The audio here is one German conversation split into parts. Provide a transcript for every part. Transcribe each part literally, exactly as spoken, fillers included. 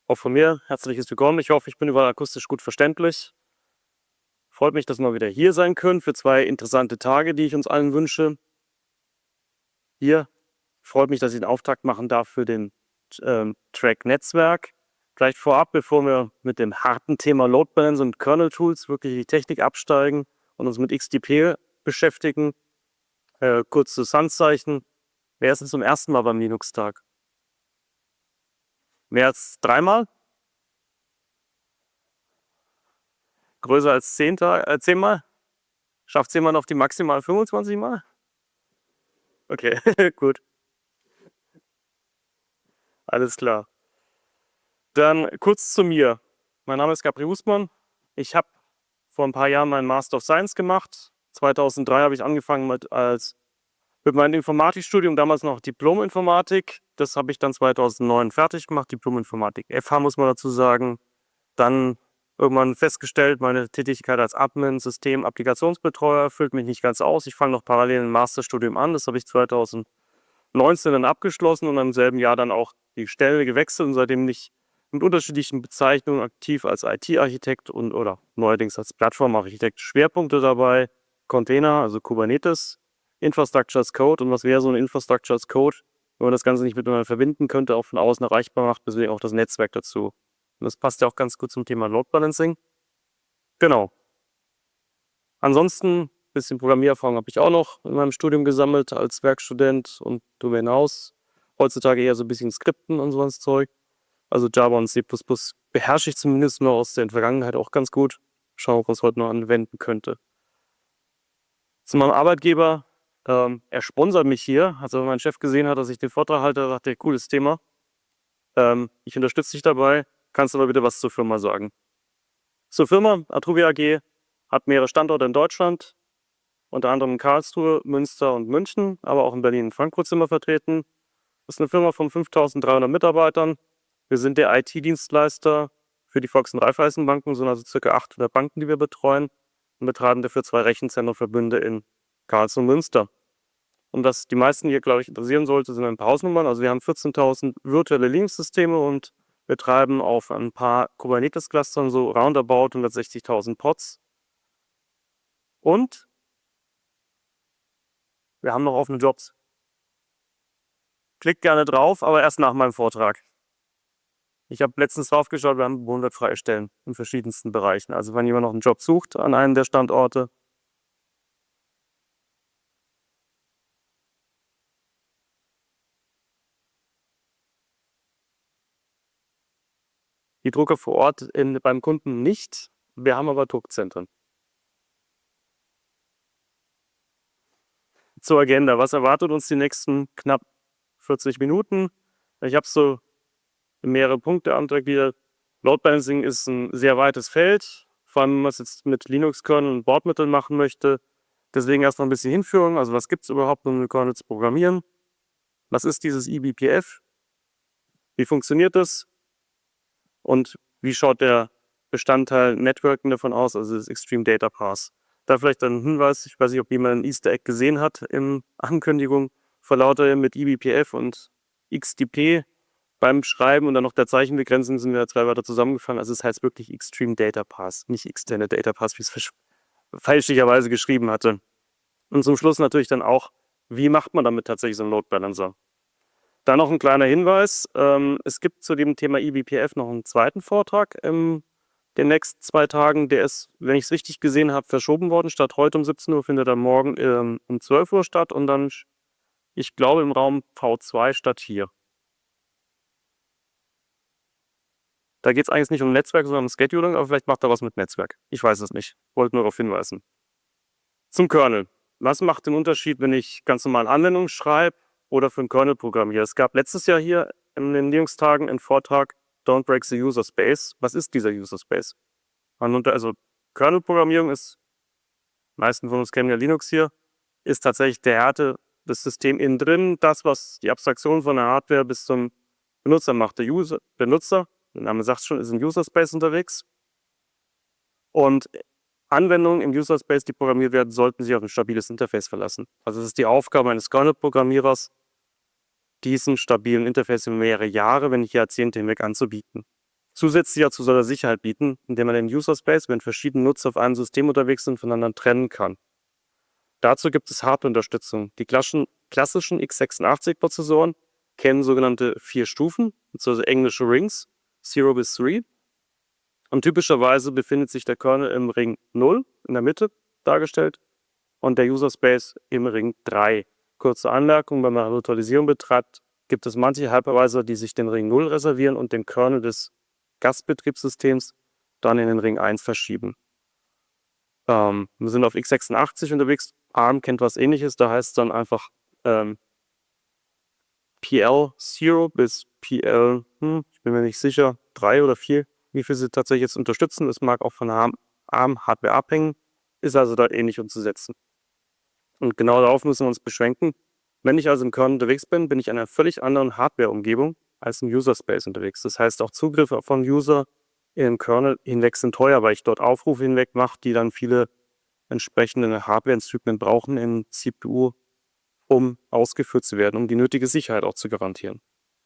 Auch von mir herzliches Willkommen. Ich hoffe, ich bin überall akustisch gut verständlich. Freut mich, dass wir mal wieder hier sein können für zwei interessante Tage, die ich uns allen wünsche. Hier freut mich, dass ich den Auftakt machen darf für den ähm, Track Netzwerk. Vielleicht vorab, bevor wir mit dem harten Thema Load Balance und Kernel Tools wirklich in die Technik absteigen und uns mit X D P beschäftigen. Äh, kurzes Handzeichen. Wer ist denn zum ersten Mal beim Linux-Tag? Mehr als dreimal? Größer als zehn Tag, äh, zehnmal? Schafft es jemand auf die maximal fünfundzwanzig Mal? Okay, gut. Alles klar. Dann kurz zu mir. Mein Name ist Gabriel Husmann. Ich habe vor ein paar Jahren meinen Master of Science gemacht. zweitausenddrei habe ich angefangen mit, als, mit meinem Informatikstudium, damals noch Diplom-Informatik. Das habe ich dann zweitausendneun fertig gemacht, Diplom-Informatik F H muss man dazu sagen. Dann irgendwann festgestellt, meine Tätigkeit als Admin, System, Applikationsbetreuer füllt mich nicht ganz aus. Ich fange noch parallel ein Masterstudium an. Das habe ich zweitausendneunzehn dann abgeschlossen und im selben Jahr dann auch die Stelle gewechselt und seitdem nicht mit unterschiedlichen Bezeichnungen aktiv als I T-Architekt und oder neuerdings als Plattformarchitekt. Schwerpunkte dabei: Container, also Kubernetes, Infrastructure as Code. Und was wäre so ein Infrastructure as Code, wenn man das Ganze nicht miteinander verbinden könnte, auch von außen erreichbar macht, deswegen auch das Netzwerk dazu. Und das passt ja auch ganz gut zum Thema Load Balancing. Genau. Ansonsten ein bisschen Programmiererfahrung habe ich auch noch in meinem Studium gesammelt als Werkstudent und darüber hinaus heutzutage eher so ein bisschen Skripten und so was Zeug. Also Java und C plus plus beherrsche ich zumindest noch aus der Vergangenheit auch ganz gut. Schauen, ob man es heute noch anwenden könnte. Zu meinem Arbeitgeber, ähm, er sponsert mich hier. Also wenn mein Chef gesehen hat, dass ich den Vortrag halte, sagt er, cooles Thema. Ähm, ich unterstütze dich dabei. Kannst du aber bitte was zur Firma sagen? Zur Firma, Atruvia A G, hat mehrere Standorte in Deutschland, unter anderem in Karlsruhe, Münster und München, aber auch in Berlin und Frankfurt sind wir vertreten. Das ist eine Firma von fünftausenddreihundert Mitarbeitern. Wir sind der I T-Dienstleister für die Volks- und Raiffeisenbanken, sind also ca. achthundert Banken, die wir betreuen, und betreiben dafür zwei Rechenzentrenverbünde in Karlsruhe und Münster. Und was die meisten hier, glaube ich, interessieren sollte, sind ein paar Hausnummern. Also wir haben vierzehntausend virtuelle Linux-Systeme und betreiben auf ein paar Kubernetes-Clustern so roundabout hundertsechzigtausend Pods. Und wir haben noch offene Jobs. Klickt gerne drauf, aber erst nach meinem Vortrag. Ich habe letztens draufgeschaut, wir haben hundert freie Stellen in verschiedensten Bereichen. Also wenn jemand noch einen Job sucht an einem der Standorte. Die Drucker vor Ort in, beim Kunden nicht. Wir haben aber Druckzentren. Zur Agenda. Was erwartet uns die nächsten knapp vierzig Minuten? Ich habe so mehrere Punkte antragiert. Load Balancing ist ein sehr weites Feld, vor allem wenn man es jetzt mit Linux-Kernel und Bordmitteln machen möchte. Deswegen erstmal ein bisschen Hinführung. Also was gibt es überhaupt, um eine Kernel zu programmieren? Was ist dieses E B P F? Wie funktioniert das? Und wie schaut der Bestandteil Networking davon aus, also das Extreme Data Path? Da vielleicht ein Hinweis, ich weiß nicht, ob jemand ein Easter Egg gesehen hat in Ankündigung, vor lauter mit E B P F und X D P beim Schreiben und dann noch der Zeichenbegrenzung sind wir zwei Wörter zusammengefallen. Also es heißt wirklich Extreme Data Path, nicht Extended Data Path, wie es fälschlicherweise geschrieben hatte. Und zum Schluss natürlich dann auch, wie macht man damit tatsächlich so einen Load Balancer? Dann noch ein kleiner Hinweis. Ähm, es gibt zu dem Thema E B P F noch einen zweiten Vortrag in den nächsten zwei Tagen. Der ist, wenn ich es richtig gesehen habe, verschoben worden. Statt heute um siebzehn Uhr findet er morgen ähm, um zwölf Uhr statt und dann, ich glaube, im Raum V zwei statt hier. Da geht es eigentlich nicht um Netzwerk, sondern um Scheduling, aber vielleicht macht er was mit Netzwerk. Ich weiß es nicht. Wollte nur darauf hinweisen. Zum Kernel. Was macht den Unterschied, wenn ich ganz normal Anwendungen schreibe oder für einen Kernel programmiere? Es gab letztes Jahr hier in den Linux-Tagen einen Vortrag Don't Break the User Space. Was ist dieser User Space? Also Kernel-Programmierung ist, die meisten von uns kennen ja Linux hier, ist tatsächlich der Härte des Systems innen drin, das, was die Abstraktion von der Hardware bis zum Benutzer macht. Der User, Benutzer, der Name sagt es schon, ist im User Space unterwegs. Und Anwendungen im User Space, die programmiert werden, sollten sich auf ein stabiles Interface verlassen. Also es ist die Aufgabe eines Kernel-Programmierers, diesen stabilen Interface über mehrere Jahre, wenn nicht Jahrzehnte hinweg anzubieten. zusätzlich zu seiner Sicherheit bieten, indem man den User Space, wenn verschiedene Nutzer auf einem System unterwegs sind, voneinander trennen kann. Dazu gibt es Hardware-Unterstützung. Die klassischen x sechsundachtzig-Prozessoren kennen sogenannte vier Stufen, also englische Rings, zero bis drei. Und typischerweise befindet sich der Kernel im Ring null, in der Mitte dargestellt, und der User Space im Ring drei. Kurze Anmerkung, wenn man Virtualisierung betreibt, gibt es manche Hypervisor, die sich den Ring null reservieren und den Kernel des Gastbetriebssystems dann in den Ring eins verschieben. Ähm, wir sind auf x sechsundachtzig unterwegs. ARM kennt was Ähnliches, da heißt es dann einfach ähm, P L null bis P L, hm, ich bin mir nicht sicher, drei oder vier, wie viel sie tatsächlich jetzt unterstützen. Das mag auch von der ARM-Hardware abhängen, ist also da ähnlich umzusetzen. Und genau darauf müssen wir uns beschränken. Wenn ich also im Kernel unterwegs bin, bin ich in einer völlig anderen Hardware-Umgebung als im User-Space unterwegs. Das heißt, auch Zugriffe von User im Kernel hinweg sind teuer, weil ich dort Aufrufe hinweg mache, die dann viele entsprechende Hardware-Zyklen brauchen in C P U, um ausgeführt zu werden, um die nötige Sicherheit auch zu garantieren.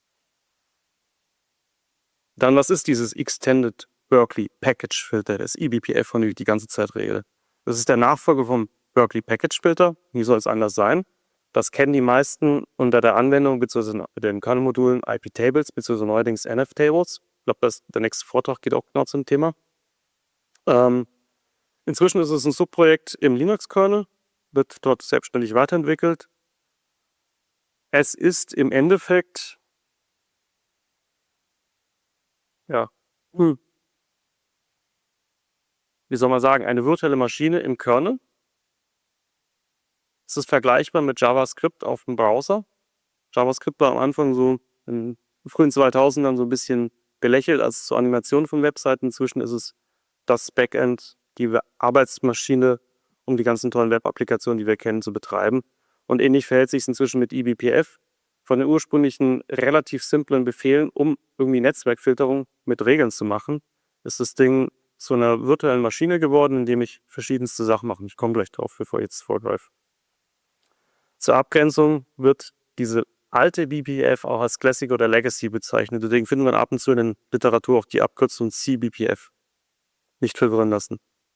Dann, was ist dieses Extended Berkeley Package Filter, das E B P F, von dem ich die ganze Zeit rede? Das ist der Nachfolger vom Berkeley Package Filter. Wie soll es anders sein? Das kennen die meisten unter der Anwendung bzw. den Kernel-Modulen I P-Tables bzw. neuerdings N F-Tables. Ich glaube, der nächste Vortrag geht auch genau zum Thema. Ähm, inzwischen ist es ein Subprojekt im Linux-Kernel, wird dort selbstständig weiterentwickelt. Es ist im Endeffekt, ja, hm, wie soll man sagen, eine virtuelle Maschine im Kernel. Es ist vergleichbar mit JavaScript auf dem Browser. JavaScript war am Anfang so in den frühen zweitausendern so ein bisschen belächelt als zur Animation von Webseiten. Inzwischen ist es das Backend, die Arbeitsmaschine, um die ganzen tollen Web-Applikationen, die wir kennen, zu betreiben. Und ähnlich verhält sich es inzwischen mit E B P F. Von den ursprünglichen relativ simplen Befehlen, um irgendwie Netzwerkfilterung mit Regeln zu machen, ist das Ding zu einer virtuellen Maschine geworden, in dem ich verschiedenste Sachen mache. Ich komme gleich drauf, bevor ich jetzt vorgreife. Zur Abgrenzung wird diese alte B P F auch als Classic oder Legacy bezeichnet. Deswegen finden wir ab und zu in der Literatur auch die Abkürzung C B P F. Nicht verwirren lassen.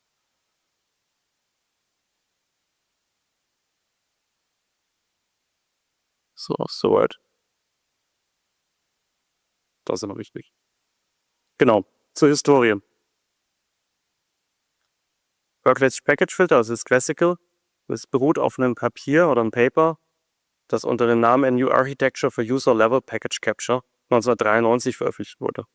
So, soweit. Das ist immer wichtig. Genau, zur Historie. Berkeley's Package Filter, also das Classical, es beruht auf einem Papier oder einem Paper, das unter dem Namen A New Architecture for User Level Package Capture neunzehnhundertdreiundneunzig veröffentlicht wurde.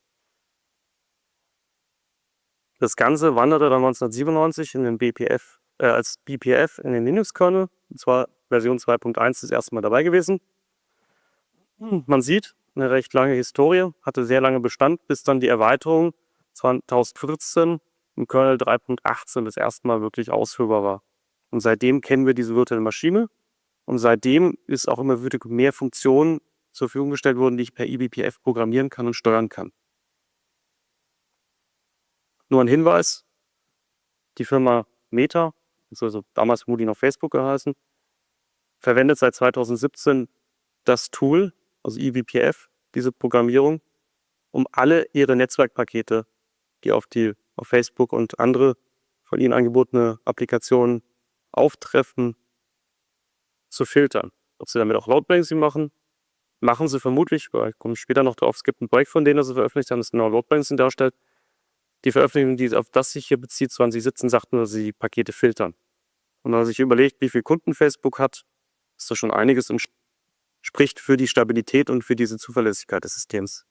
Das Ganze wanderte dann neunzehnhundertsiebenundneunzig in den B P F, äh, als B P F in den Linux-Kernel, und zwar Version zwei Punkt eins das erste Mal dabei gewesen. Man sieht, eine recht lange Historie, hatte sehr lange Bestand, bis dann die Erweiterung zweitausendvierzehn im Kernel drei Punkt achtzehn das erste Mal wirklich ausführbar war. Und seitdem kennen wir diese virtuelle Maschine und seitdem ist auch immer wieder mehr Funktionen zur Verfügung gestellt worden, die ich per E B P F programmieren kann und steuern kann. Nur ein Hinweis, die Firma Meta, also damals Moody noch Facebook geheißen, verwendet seit zweitausendsiebzehn das Tool, also E B P F, diese Programmierung, um alle ihre Netzwerkpakete, die auf, die, auf Facebook und andere von ihnen angebotene Applikationen auftreffen, zu filtern. Ob sie damit auch Load Balancing machen, machen sie vermutlich, weil ich komme später noch drauf, es gibt ein Projekt von denen, das sie veröffentlicht haben, das genau Load Balancing darstellt. Die Veröffentlichung, die auf das sich hier bezieht, zwanzig siebzehn, sagt nur, dass sie die Pakete filtern. Und wenn man sich überlegt, wie viele Kunden Facebook hat, ist das schon einiges und spricht für die Stabilität und für diese Zuverlässigkeit des Systems.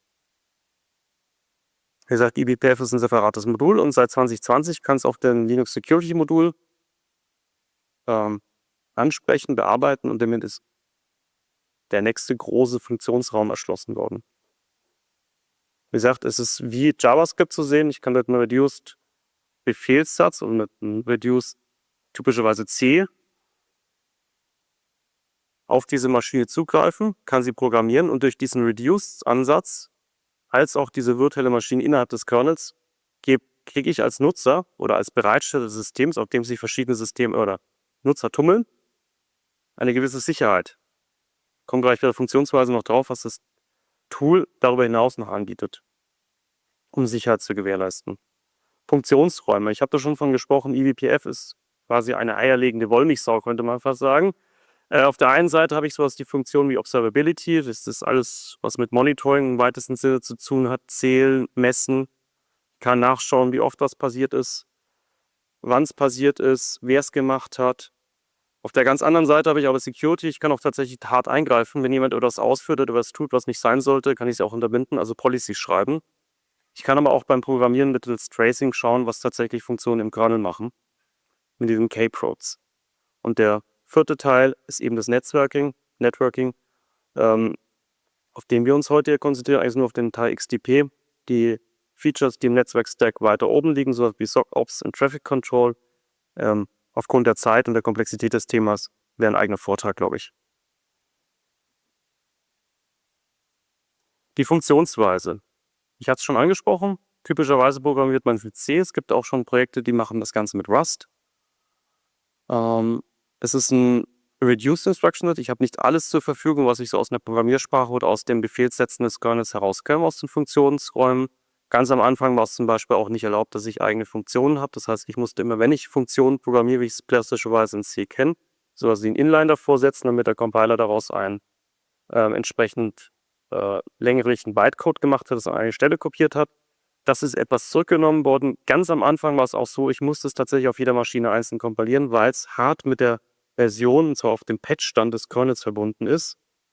Wie gesagt, E B P F ist ein separates Modul und seit zwanzig zwanzig kann es auch den Linux Security Modul ähm, ansprechen, bearbeiten und damit ist der nächste große Funktionsraum erschlossen worden. Wie gesagt, es ist wie JavaScript zu sehen. Ich kann mit einem Reduced Befehlssatz und mit einem Reduced typischerweise C auf diese Maschine zugreifen, kann sie programmieren und durch diesen Reduced-Ansatz als auch diese virtuelle Maschine innerhalb des Kernels kriege ich als Nutzer oder als Bereitsteller des Systems, auf dem sich verschiedene Systeme oder Nutzer tummeln, eine gewisse Sicherheit. Ich komme gleich bei der Funktionsweise noch drauf, was das Tool darüber hinaus noch anbietet. um Sicherheit zu gewährleisten. Funktionsräume. Ich habe da schon von gesprochen, E V P F ist quasi eine eierlegende Wollmilchsau, könnte man fast sagen. Äh, auf der einen Seite habe ich sowas die Funktion wie Observability. Das ist alles, was mit Monitoring im weitesten Sinne zu tun hat. Zählen, messen, kann nachschauen, wie oft was passiert ist, wann es passiert ist, wer es gemacht hat. Auf der ganz anderen Seite habe ich aber Security. Ich kann auch tatsächlich hart eingreifen. Wenn jemand etwas ausführt oder was tut, was nicht sein sollte, kann ich es auch unterbinden, also Policy schreiben. Ich kann aber auch beim Programmieren mittels Tracing schauen, was tatsächlich Funktionen im Kernel machen, mit diesen K-Probes. Und der vierte Teil ist eben das Netzwerking, Networking, ähm, auf den wir uns heute hier konzentrieren, eigentlich nur auf den Teil X D P. Die Features, die im Netzwerk-Stack weiter oben liegen, sowas wie S O C Ops und Traffic Control, ähm, aufgrund der Zeit und der Komplexität des Themas, wäre ein eigener Vortrag, glaube ich. Die Funktionsweise. Ich hatte es schon angesprochen, typischerweise programmiert man mit C. Es gibt auch schon Projekte, die machen das Ganze mit Rust. Ähm, es ist ein Reduced Instruction Set. Ich habe nicht alles zur Verfügung, was ich so aus einer Programmiersprache oder aus dem Befehlssetzen des Kernels herauskomme, aus den Funktionsräumen. Ganz am Anfang war es zum Beispiel auch nicht erlaubt, dass ich eigene Funktionen habe. Das heißt, ich musste immer, wenn ich Funktionen programmiere, wie ich es klassischerweise in C kenne, sowas wie einen Inline davor setzen, damit der Compiler daraus einen äh, entsprechend äh, länglichen Bytecode gemacht hat, das an eine Stelle kopiert hat. Das ist etwas zurückgenommen worden. Ganz am Anfang war es auch so, ich musste es tatsächlich auf jeder Maschine einzeln kompilieren, weil es hart mit der Version, und zwar auf dem Patchstand des Kernels verbunden ist.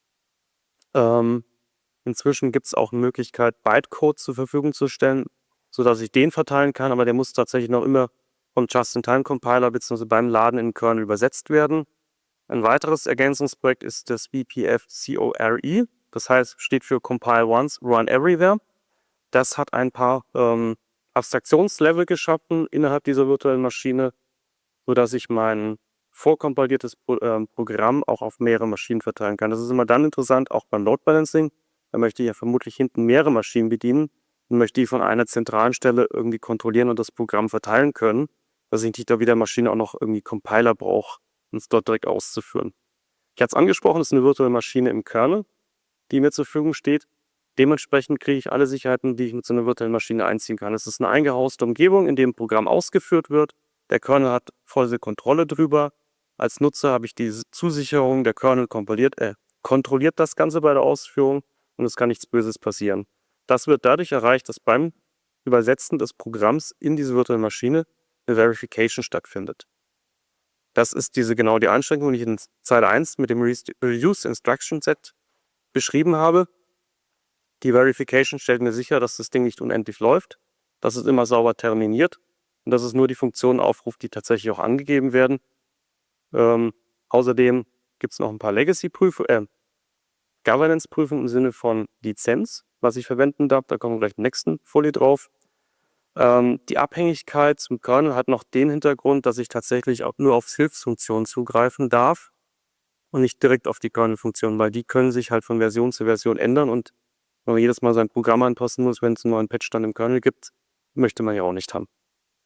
Ähm, inzwischen gibt es auch eine Möglichkeit, Bytecode zur Verfügung zu stellen, sodass ich den verteilen kann, aber der muss tatsächlich noch immer vom Just-in-Time-Compiler bzw. beim Laden in den Kernel übersetzt werden. Ein weiteres Ergänzungsprojekt ist das V P F Core, das heißt, steht für Compile Once, Run Everywhere. Das hat ein paar ähm, Abstraktionslevel geschaffen innerhalb dieser virtuellen Maschine, sodass ich mein vorkompiliertes Pro äh, Programm auch auf mehrere Maschinen verteilen kann. Das ist immer dann interessant, auch beim Load Balancing. Da möchte ich ja vermutlich hinten mehrere Maschinen bedienen und möchte die von einer zentralen Stelle irgendwie kontrollieren und das Programm verteilen können, dass ich nicht da wieder Maschine auch noch irgendwie Compiler brauche, um es dort direkt auszuführen. Ich hatte es angesprochen, das ist eine virtuelle Maschine im Kernel, die mir zur Verfügung steht. Dementsprechend kriege ich alle Sicherheiten, die ich mit so einer virtuellen Maschine einziehen kann. Es ist eine eingehauste Umgebung, in der ein Programm ausgeführt wird. Der Kernel hat volle Kontrolle drüber. Als Nutzer habe ich diese Zusicherung, der Kernel kompiliert, äh, kontrolliert das Ganze bei der Ausführung und es kann nichts Böses passieren. Das wird dadurch erreicht, dass beim Übersetzen des Programms in diese virtuelle Maschine eine Verification stattfindet. Das ist diese genau die Einschränkung, die ich in Zeile eins mit dem Reuse Instruction Set beschrieben habe. Die Verification stellt mir sicher, dass das Ding nicht unendlich läuft, dass es immer sauber terminiert und dass es nur die Funktionen aufruft, die tatsächlich auch angegeben werden. Ähm, außerdem gibt es noch ein paar Legacy-Prüfungen, äh, Governance-Prüfungen im Sinne von Lizenz, was ich verwenden darf. Da kommen wir gleich in der nächsten Folie drauf. Ähm, die Abhängigkeit zum Kernel hat noch den Hintergrund, dass ich tatsächlich auch nur auf Hilfsfunktionen zugreifen darf und nicht direkt auf die Kernel-Funktionen, weil die können sich halt von Version zu Version ändern und wenn man jedes Mal sein Programm anpassen muss, wenn es einen neuen Patch dann im Kernel gibt, möchte man ja auch nicht haben.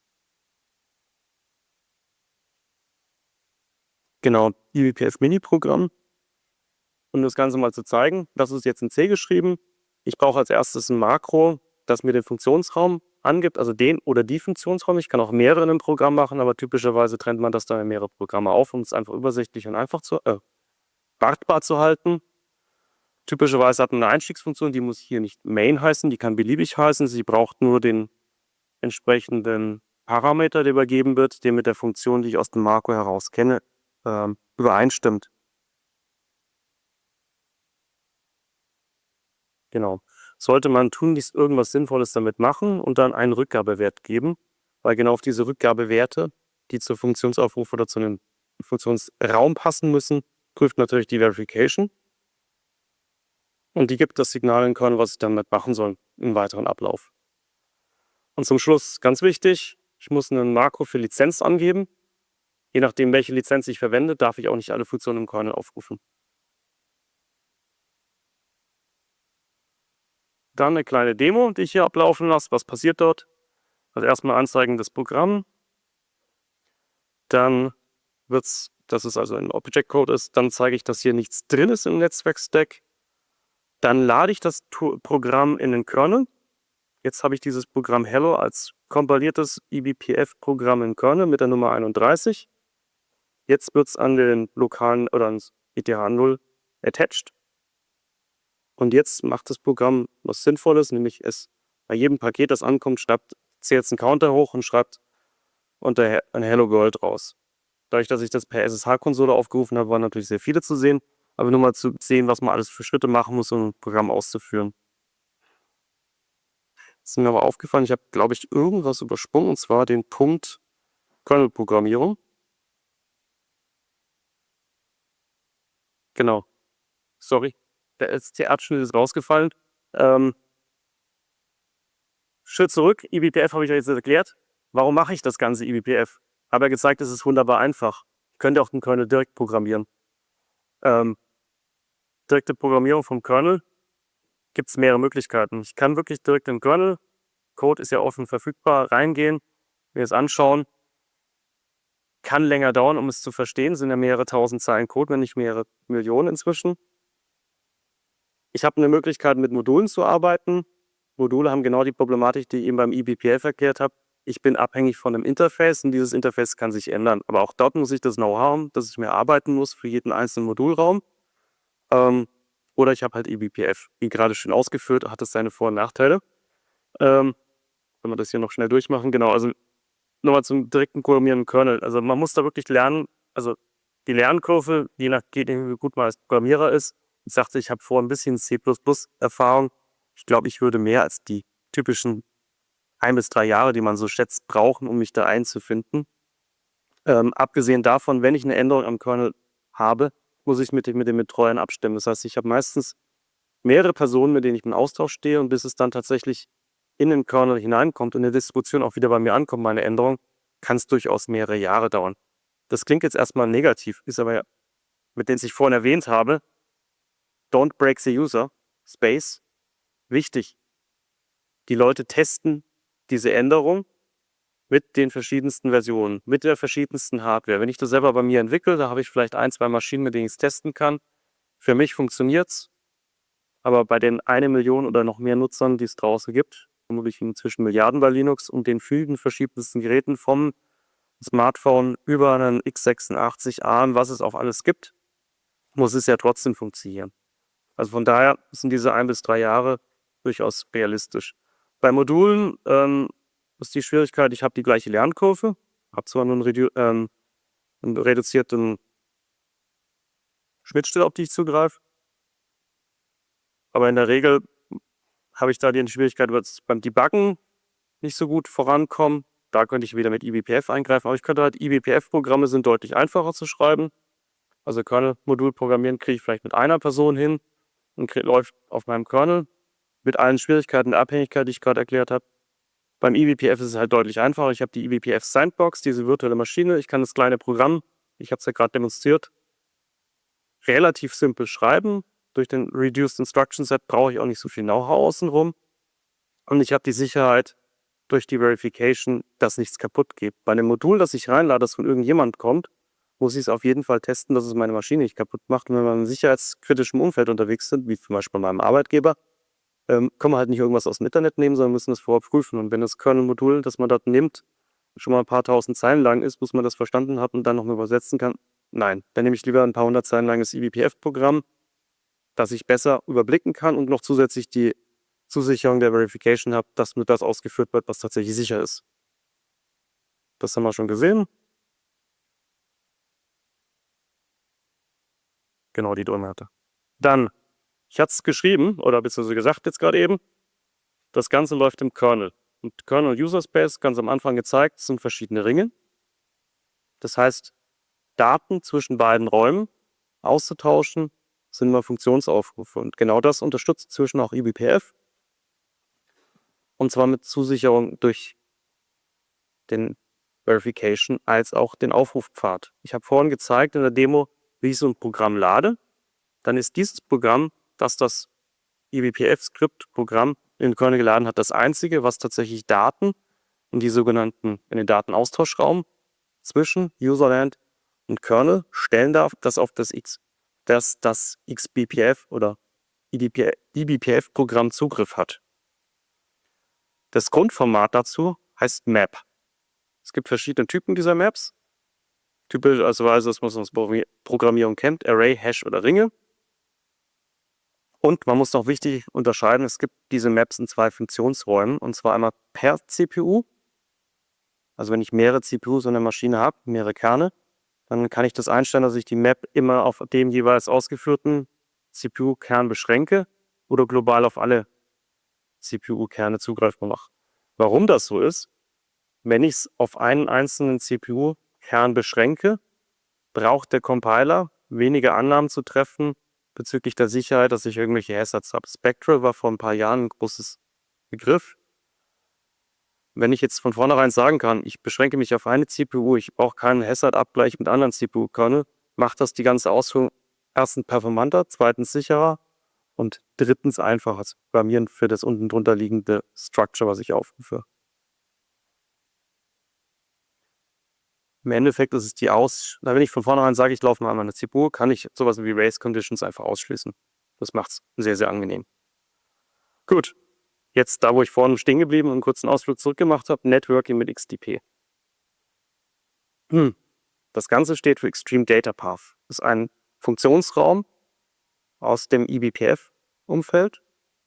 Genau, E V P F-Mini-Programm. Um das Ganze mal zu zeigen, das ist jetzt in C geschrieben. Ich brauche als erstes ein Makro, das mir den Funktionsraum angibt, also den oder die Funktionsraum. Ich kann auch mehrere in einem Programm machen, aber typischerweise trennt man das dann in mehrere Programme auf, um es einfach übersichtlich und einfach zu, äh, wartbar zu halten. Typischerweise hat man eine Einstiegsfunktion, die muss hier nicht Main heißen, die kann beliebig heißen. Sie braucht nur den entsprechenden Parameter, der übergeben wird, der mit der Funktion, die ich aus dem Makro heraus kenne, ähm, übereinstimmt. Genau. Sollte man tunlichst irgendwas Sinnvolles damit machen und dann einen Rückgabewert geben, weil genau auf diese Rückgabewerte, die zur Funktionsaufruf oder zu einem Funktionsraum passen müssen, prüft natürlich die Verification. Und die gibt das Signal in Kernel, was ich damit machen soll im weiteren Ablauf. Und zum Schluss, ganz wichtig, ich muss einen Makro für Lizenz angeben. Je nachdem, welche Lizenz ich verwende, darf ich auch nicht alle Funktionen im Kernel aufrufen. Dann eine kleine Demo, die ich hier ablaufen lasse. Was passiert dort? Also erstmal anzeigen das Programm. Dann wird es, dass es also ein Object-Code ist, dann zeige ich, dass hier nichts drin ist im Netzwerk-Stack. Dann lade ich das Programm in den Kernel. Jetzt habe ich dieses Programm Hello als kompiliertes E B P F-Programm im Kernel mit der Nummer einunddreißig. Jetzt wird es an den lokalen oder ans E T H null attached. Und jetzt macht das Programm was Sinnvolles, nämlich es bei jedem Paket, das ankommt, schreibt, zählt es einen Counter hoch und schreibt unter ein Hello World raus. Dadurch, dass ich das per S S H-Konsole aufgerufen habe, waren natürlich sehr viele zu sehen, aber nur mal zu sehen, was man alles für Schritte machen muss, um ein Programm auszuführen. Es ist mir aber aufgefallen, ich habe, glaube ich, irgendwas übersprungen, und zwar den Punkt Kernel-Programmierung. Genau. Sorry, der S C R-Schnitt ist rausgefallen. Ähm, Schritt zurück, E B P F habe ich euch jetzt erklärt. Warum mache ich das ganze E B P F? Habe ja gezeigt, es ist wunderbar einfach. Ich könnte auch den Kernel direkt programmieren. Ähm, direkte Programmierung vom Kernel gibt es mehrere Möglichkeiten. Ich kann wirklich direkt im Kernel, Code ist ja offen verfügbar, reingehen, mir es anschauen. Kann länger dauern, um es zu verstehen, sind ja mehrere tausend Zeilen Code, wenn nicht mehrere Millionen inzwischen. Ich habe eine Möglichkeit, mit Modulen zu arbeiten. Module haben genau die Problematik, die ich eben beim E B P F erklärt habe. Ich bin abhängig von einem Interface und dieses Interface kann sich ändern. Aber auch dort muss ich das Know-how haben, dass ich mir arbeiten muss für jeden einzelnen Modulraum. Ähm, oder ich habe halt E B P F. Wie gerade schon ausgeführt, hat es seine Vor- und Nachteile. Ähm, wenn wir das hier noch schnell durchmachen. Genau, also nochmal zum direkten Programmieren im Kernel. Also man muss da wirklich lernen, also die Lernkurve, je nachdem wie gut man als Programmierer ist. Ich sagte, ich habe vor ein bisschen C plus plus Erfahrung. Ich glaube, ich würde mehr als die typischen ein bis drei Jahre, die man so schätzt, brauchen, um mich da einzufinden. Ähm, abgesehen davon, wenn ich eine Änderung am Kernel habe, muss ich mit, mit den Betreuern abstimmen. Das heißt, ich habe meistens mehrere Personen, mit denen ich im Austausch stehe, und bis es dann tatsächlich in den Kernel hineinkommt und in der Distribution auch wieder bei mir ankommt, meine Änderung, kann es durchaus mehrere Jahre dauern. Das klingt jetzt erstmal negativ, ist aber ja, mit denen ich vorhin erwähnt habe, don't break the user, Space, wichtig. Die Leute testen diese Änderung mit den verschiedensten Versionen, mit der verschiedensten Hardware. Wenn ich das selber bei mir entwickle, da habe ich vielleicht ein, zwei Maschinen, mit denen ich es testen kann. Für mich funktioniert es, aber bei den eine Million oder noch mehr Nutzern, die es draußen gibt, vermutlich inzwischen Milliarden bei Linux und den vielen verschiedensten Geräten vom Smartphone über einen x sechsundachtzig, ARM, was es auch alles gibt, muss es ja trotzdem funktionieren. Also von daher sind diese ein bis drei Jahre durchaus realistisch. Bei Modulen ähm, ist die Schwierigkeit, ich habe die gleiche Lernkurve, habe zwar nur einen, redu ähm, einen reduzierten Schnittstelle, auf die ich zugreife, aber in der Regel habe ich da die Schwierigkeit, beim Debuggen nicht so gut vorankommen. Da könnte ich wieder mit E B P F eingreifen, aber ich könnte halt, E B P F-Programme sind deutlich einfacher zu schreiben. Also Kernel-Modul programmieren kriege ich vielleicht mit einer Person hin und läuft auf meinem Kernel mit allen Schwierigkeiten und Abhängigkeiten, die ich gerade erklärt habe. Beim E B P F ist es halt deutlich einfacher. Ich habe die E B P F Sandbox, diese virtuelle Maschine. Ich kann das kleine Programm, ich habe es ja gerade demonstriert, relativ simpel schreiben. Durch den Reduced Instruction Set brauche ich auch nicht so viel Know-how außenrum. Und ich habe die Sicherheit durch die Verification, dass nichts kaputt geht. Bei einem Modul, das ich reinlade, das von irgendjemand kommt, muss ich es auf jeden Fall testen, dass es meine Maschine nicht kaputt macht. Und wenn wir in sicherheitskritischem Umfeld unterwegs sind, wie zum Beispiel bei meinem Arbeitgeber, ähm, können wir halt nicht irgendwas aus dem Internet nehmen, sondern müssen das vorher prüfen. Und wenn das Kernel-Modul, das man dort nimmt, schon mal ein paar tausend Zeilen lang ist, bis man das verstanden hat und dann noch mal übersetzen kann, nein, dann nehme ich lieber ein paar hundert Zeilen langes E B P F-Programm, das ich besser überblicken kann und noch zusätzlich die Zusicherung der Verification habe, dass nur das ausgeführt wird, was tatsächlich sicher ist. Das haben wir schon gesehen. Genau, die Dolmette. Dann, ich hatte es geschrieben, oder beziehungsweise gesagt jetzt gerade eben, das Ganze läuft im Kernel. Und Kernel User Space, ganz am Anfang gezeigt, sind verschiedene Ringe. Das heißt, Daten zwischen beiden Räumen auszutauschen, sind immer Funktionsaufrufe. Und genau das unterstützt zwischen auch E B P F. Und zwar mit Zusicherung durch den Verification als auch den Aufrufpfad. Ich habe vorhin gezeigt in der Demo, wie ich so ein Programm lade. Dann ist dieses Programm, das das E B P F-Skript-Programm in den Kernel geladen hat, das einzige, was tatsächlich Daten in die sogenannten, in den Datenaustauschraum zwischen Userland und Kernel stellen darf, das auf das X, dass das X B P F oder E B P F-Programm Zugriff hat. Das Grundformat dazu heißt Map. Es gibt verschiedene Typen dieser Maps. Typischerweise, dass man es aus Programmierung kennt, Array, Hash oder Ringe. Und man muss noch wichtig unterscheiden, es gibt diese Maps in zwei Funktionsräumen, und zwar einmal per C P U. Also wenn ich mehrere C P Us in der Maschine habe, mehrere Kerne, dann kann ich das einstellen, dass ich die Map immer auf dem jeweils ausgeführten C P U-Kern beschränke oder global auf alle C P U-Kerne zugreifbar mache. Warum das so ist? Wenn ich es auf einen einzelnen C P U-Kern beschränke, braucht der Compiler weniger Annahmen zu treffen bezüglich der Sicherheit, dass ich irgendwelche Hazards habe. Spectral war vor ein paar Jahren ein großes Begriff. Wenn ich jetzt von vornherein sagen kann, ich beschränke mich auf eine C P U, ich brauche keinen Hazard-Abgleich mit anderen C P U-Kernel, macht das die ganze Ausführung erstens performanter, zweitens sicherer und drittens einfacher zu programmieren für das unten drunter liegende Structure, was ich aufrufe. Im Endeffekt ist es die Aus... Wenn ich von vornherein sage, ich laufe mal an meine C P U, kann ich sowas wie Race Conditions einfach ausschließen. Das macht es sehr, sehr angenehm. Gut, jetzt da, wo ich vorhin stehen geblieben und einen kurzen Ausflug zurückgemacht habe, Networking mit X D P. Hm. Das Ganze steht für Extreme Data Path. Das ist ein Funktionsraum aus dem E B P F-Umfeld.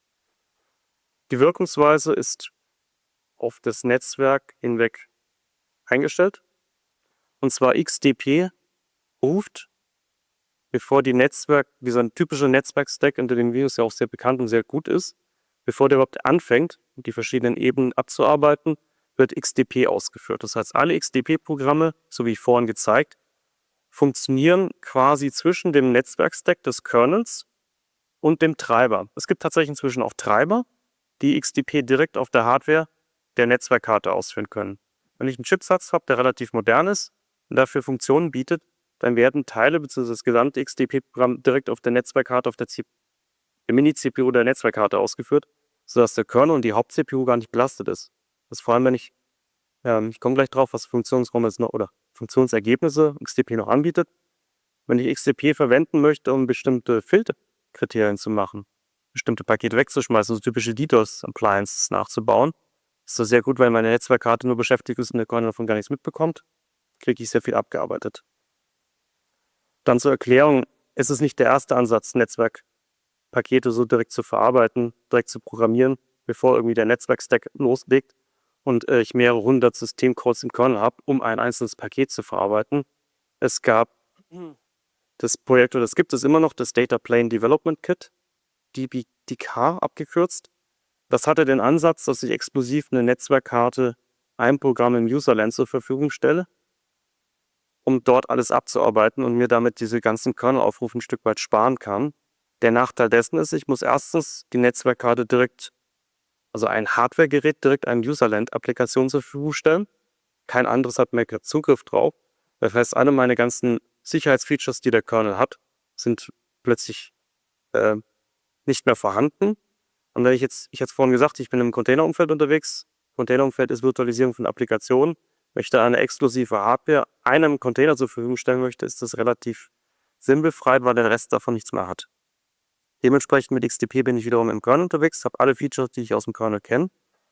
Die Wirkungsweise ist auf das Netzwerk hinweg eingestellt. Und zwar X D P ruft, bevor die Netzwerk, dieser typische Netzwerk-Stack, unter dem Linux ja auch sehr bekannt und sehr gut ist, bevor der überhaupt anfängt, die verschiedenen Ebenen abzuarbeiten, wird X D P ausgeführt. Das heißt, alle X D P-Programme, so wie vorhin gezeigt, funktionieren quasi zwischen dem Netzwerk-Stack des Kernels und dem Treiber. Es gibt tatsächlich inzwischen auch Treiber, die X D P direkt auf der Hardware der Netzwerkkarte ausführen können. Wenn ich einen Chipsatz habe, der relativ modern ist und dafür Funktionen bietet, dann werden Teile bzw. das gesamte X D P-Programm direkt auf der Netzwerkkarte, auf der, der Mini-C P U der Netzwerkkarte ausgeführt, sodass der Kernel und die Haupt-C P U gar nicht belastet ist. Das ist vor allem, wenn ich, ähm, ich komme gleich drauf, was Funktionsraum ist noch, oder Funktionsergebnisse X D P noch anbietet. Wenn ich X D P verwenden möchte, um bestimmte Filterkriterien zu machen, bestimmte Pakete wegzuschmeißen, so typische DDoS-Appliances nachzubauen, ist das sehr gut, weil meine Netzwerkkarte nur beschäftigt ist und der Kernel davon gar nichts mitbekommt, kriege ich sehr viel abgearbeitet. Dann zur Erklärung, es ist nicht der erste Ansatz, Netzwerkpakete so direkt zu verarbeiten, direkt zu programmieren, bevor irgendwie der Netzwerkstack loslegt und äh, ich mehrere hundert Systemcodes im Kernel habe, um ein einzelnes Paket zu verarbeiten. Es gab das Projekt, oder es gibt es immer noch, das Data Plane Development Kit, D B D K abgekürzt. Das hatte den Ansatz, dass ich exklusiv eine Netzwerkkarte einem Programm im Userland zur Verfügung stelle, um dort alles abzuarbeiten und mir damit diese ganzen Kernel-Aufrufe ein Stück weit sparen kann. Der Nachteil dessen ist, ich muss erstens die Netzwerkkarte direkt, also ein Hardware-Gerät direkt einem Userland-Applikation zur Verfügung stellen. Kein anderes hat mehr Zugriff drauf. Das heißt, alle meine ganzen Sicherheitsfeatures, die der Kernel hat, sind plötzlich äh, nicht mehr vorhanden. Und wenn ich jetzt, ich hatte vorhin gesagt, ich bin im Containerumfeld unterwegs. Containerumfeld ist Virtualisierung von Applikationen. Wenn ich da eine exklusive Hardware einem Container zur Verfügung stellen möchte, ist das relativ sinnbefreit, weil der Rest davon nichts mehr hat. Dementsprechend mit X D P bin ich wiederum im Kernel unterwegs, habe alle Features, die ich aus dem Kernel kenne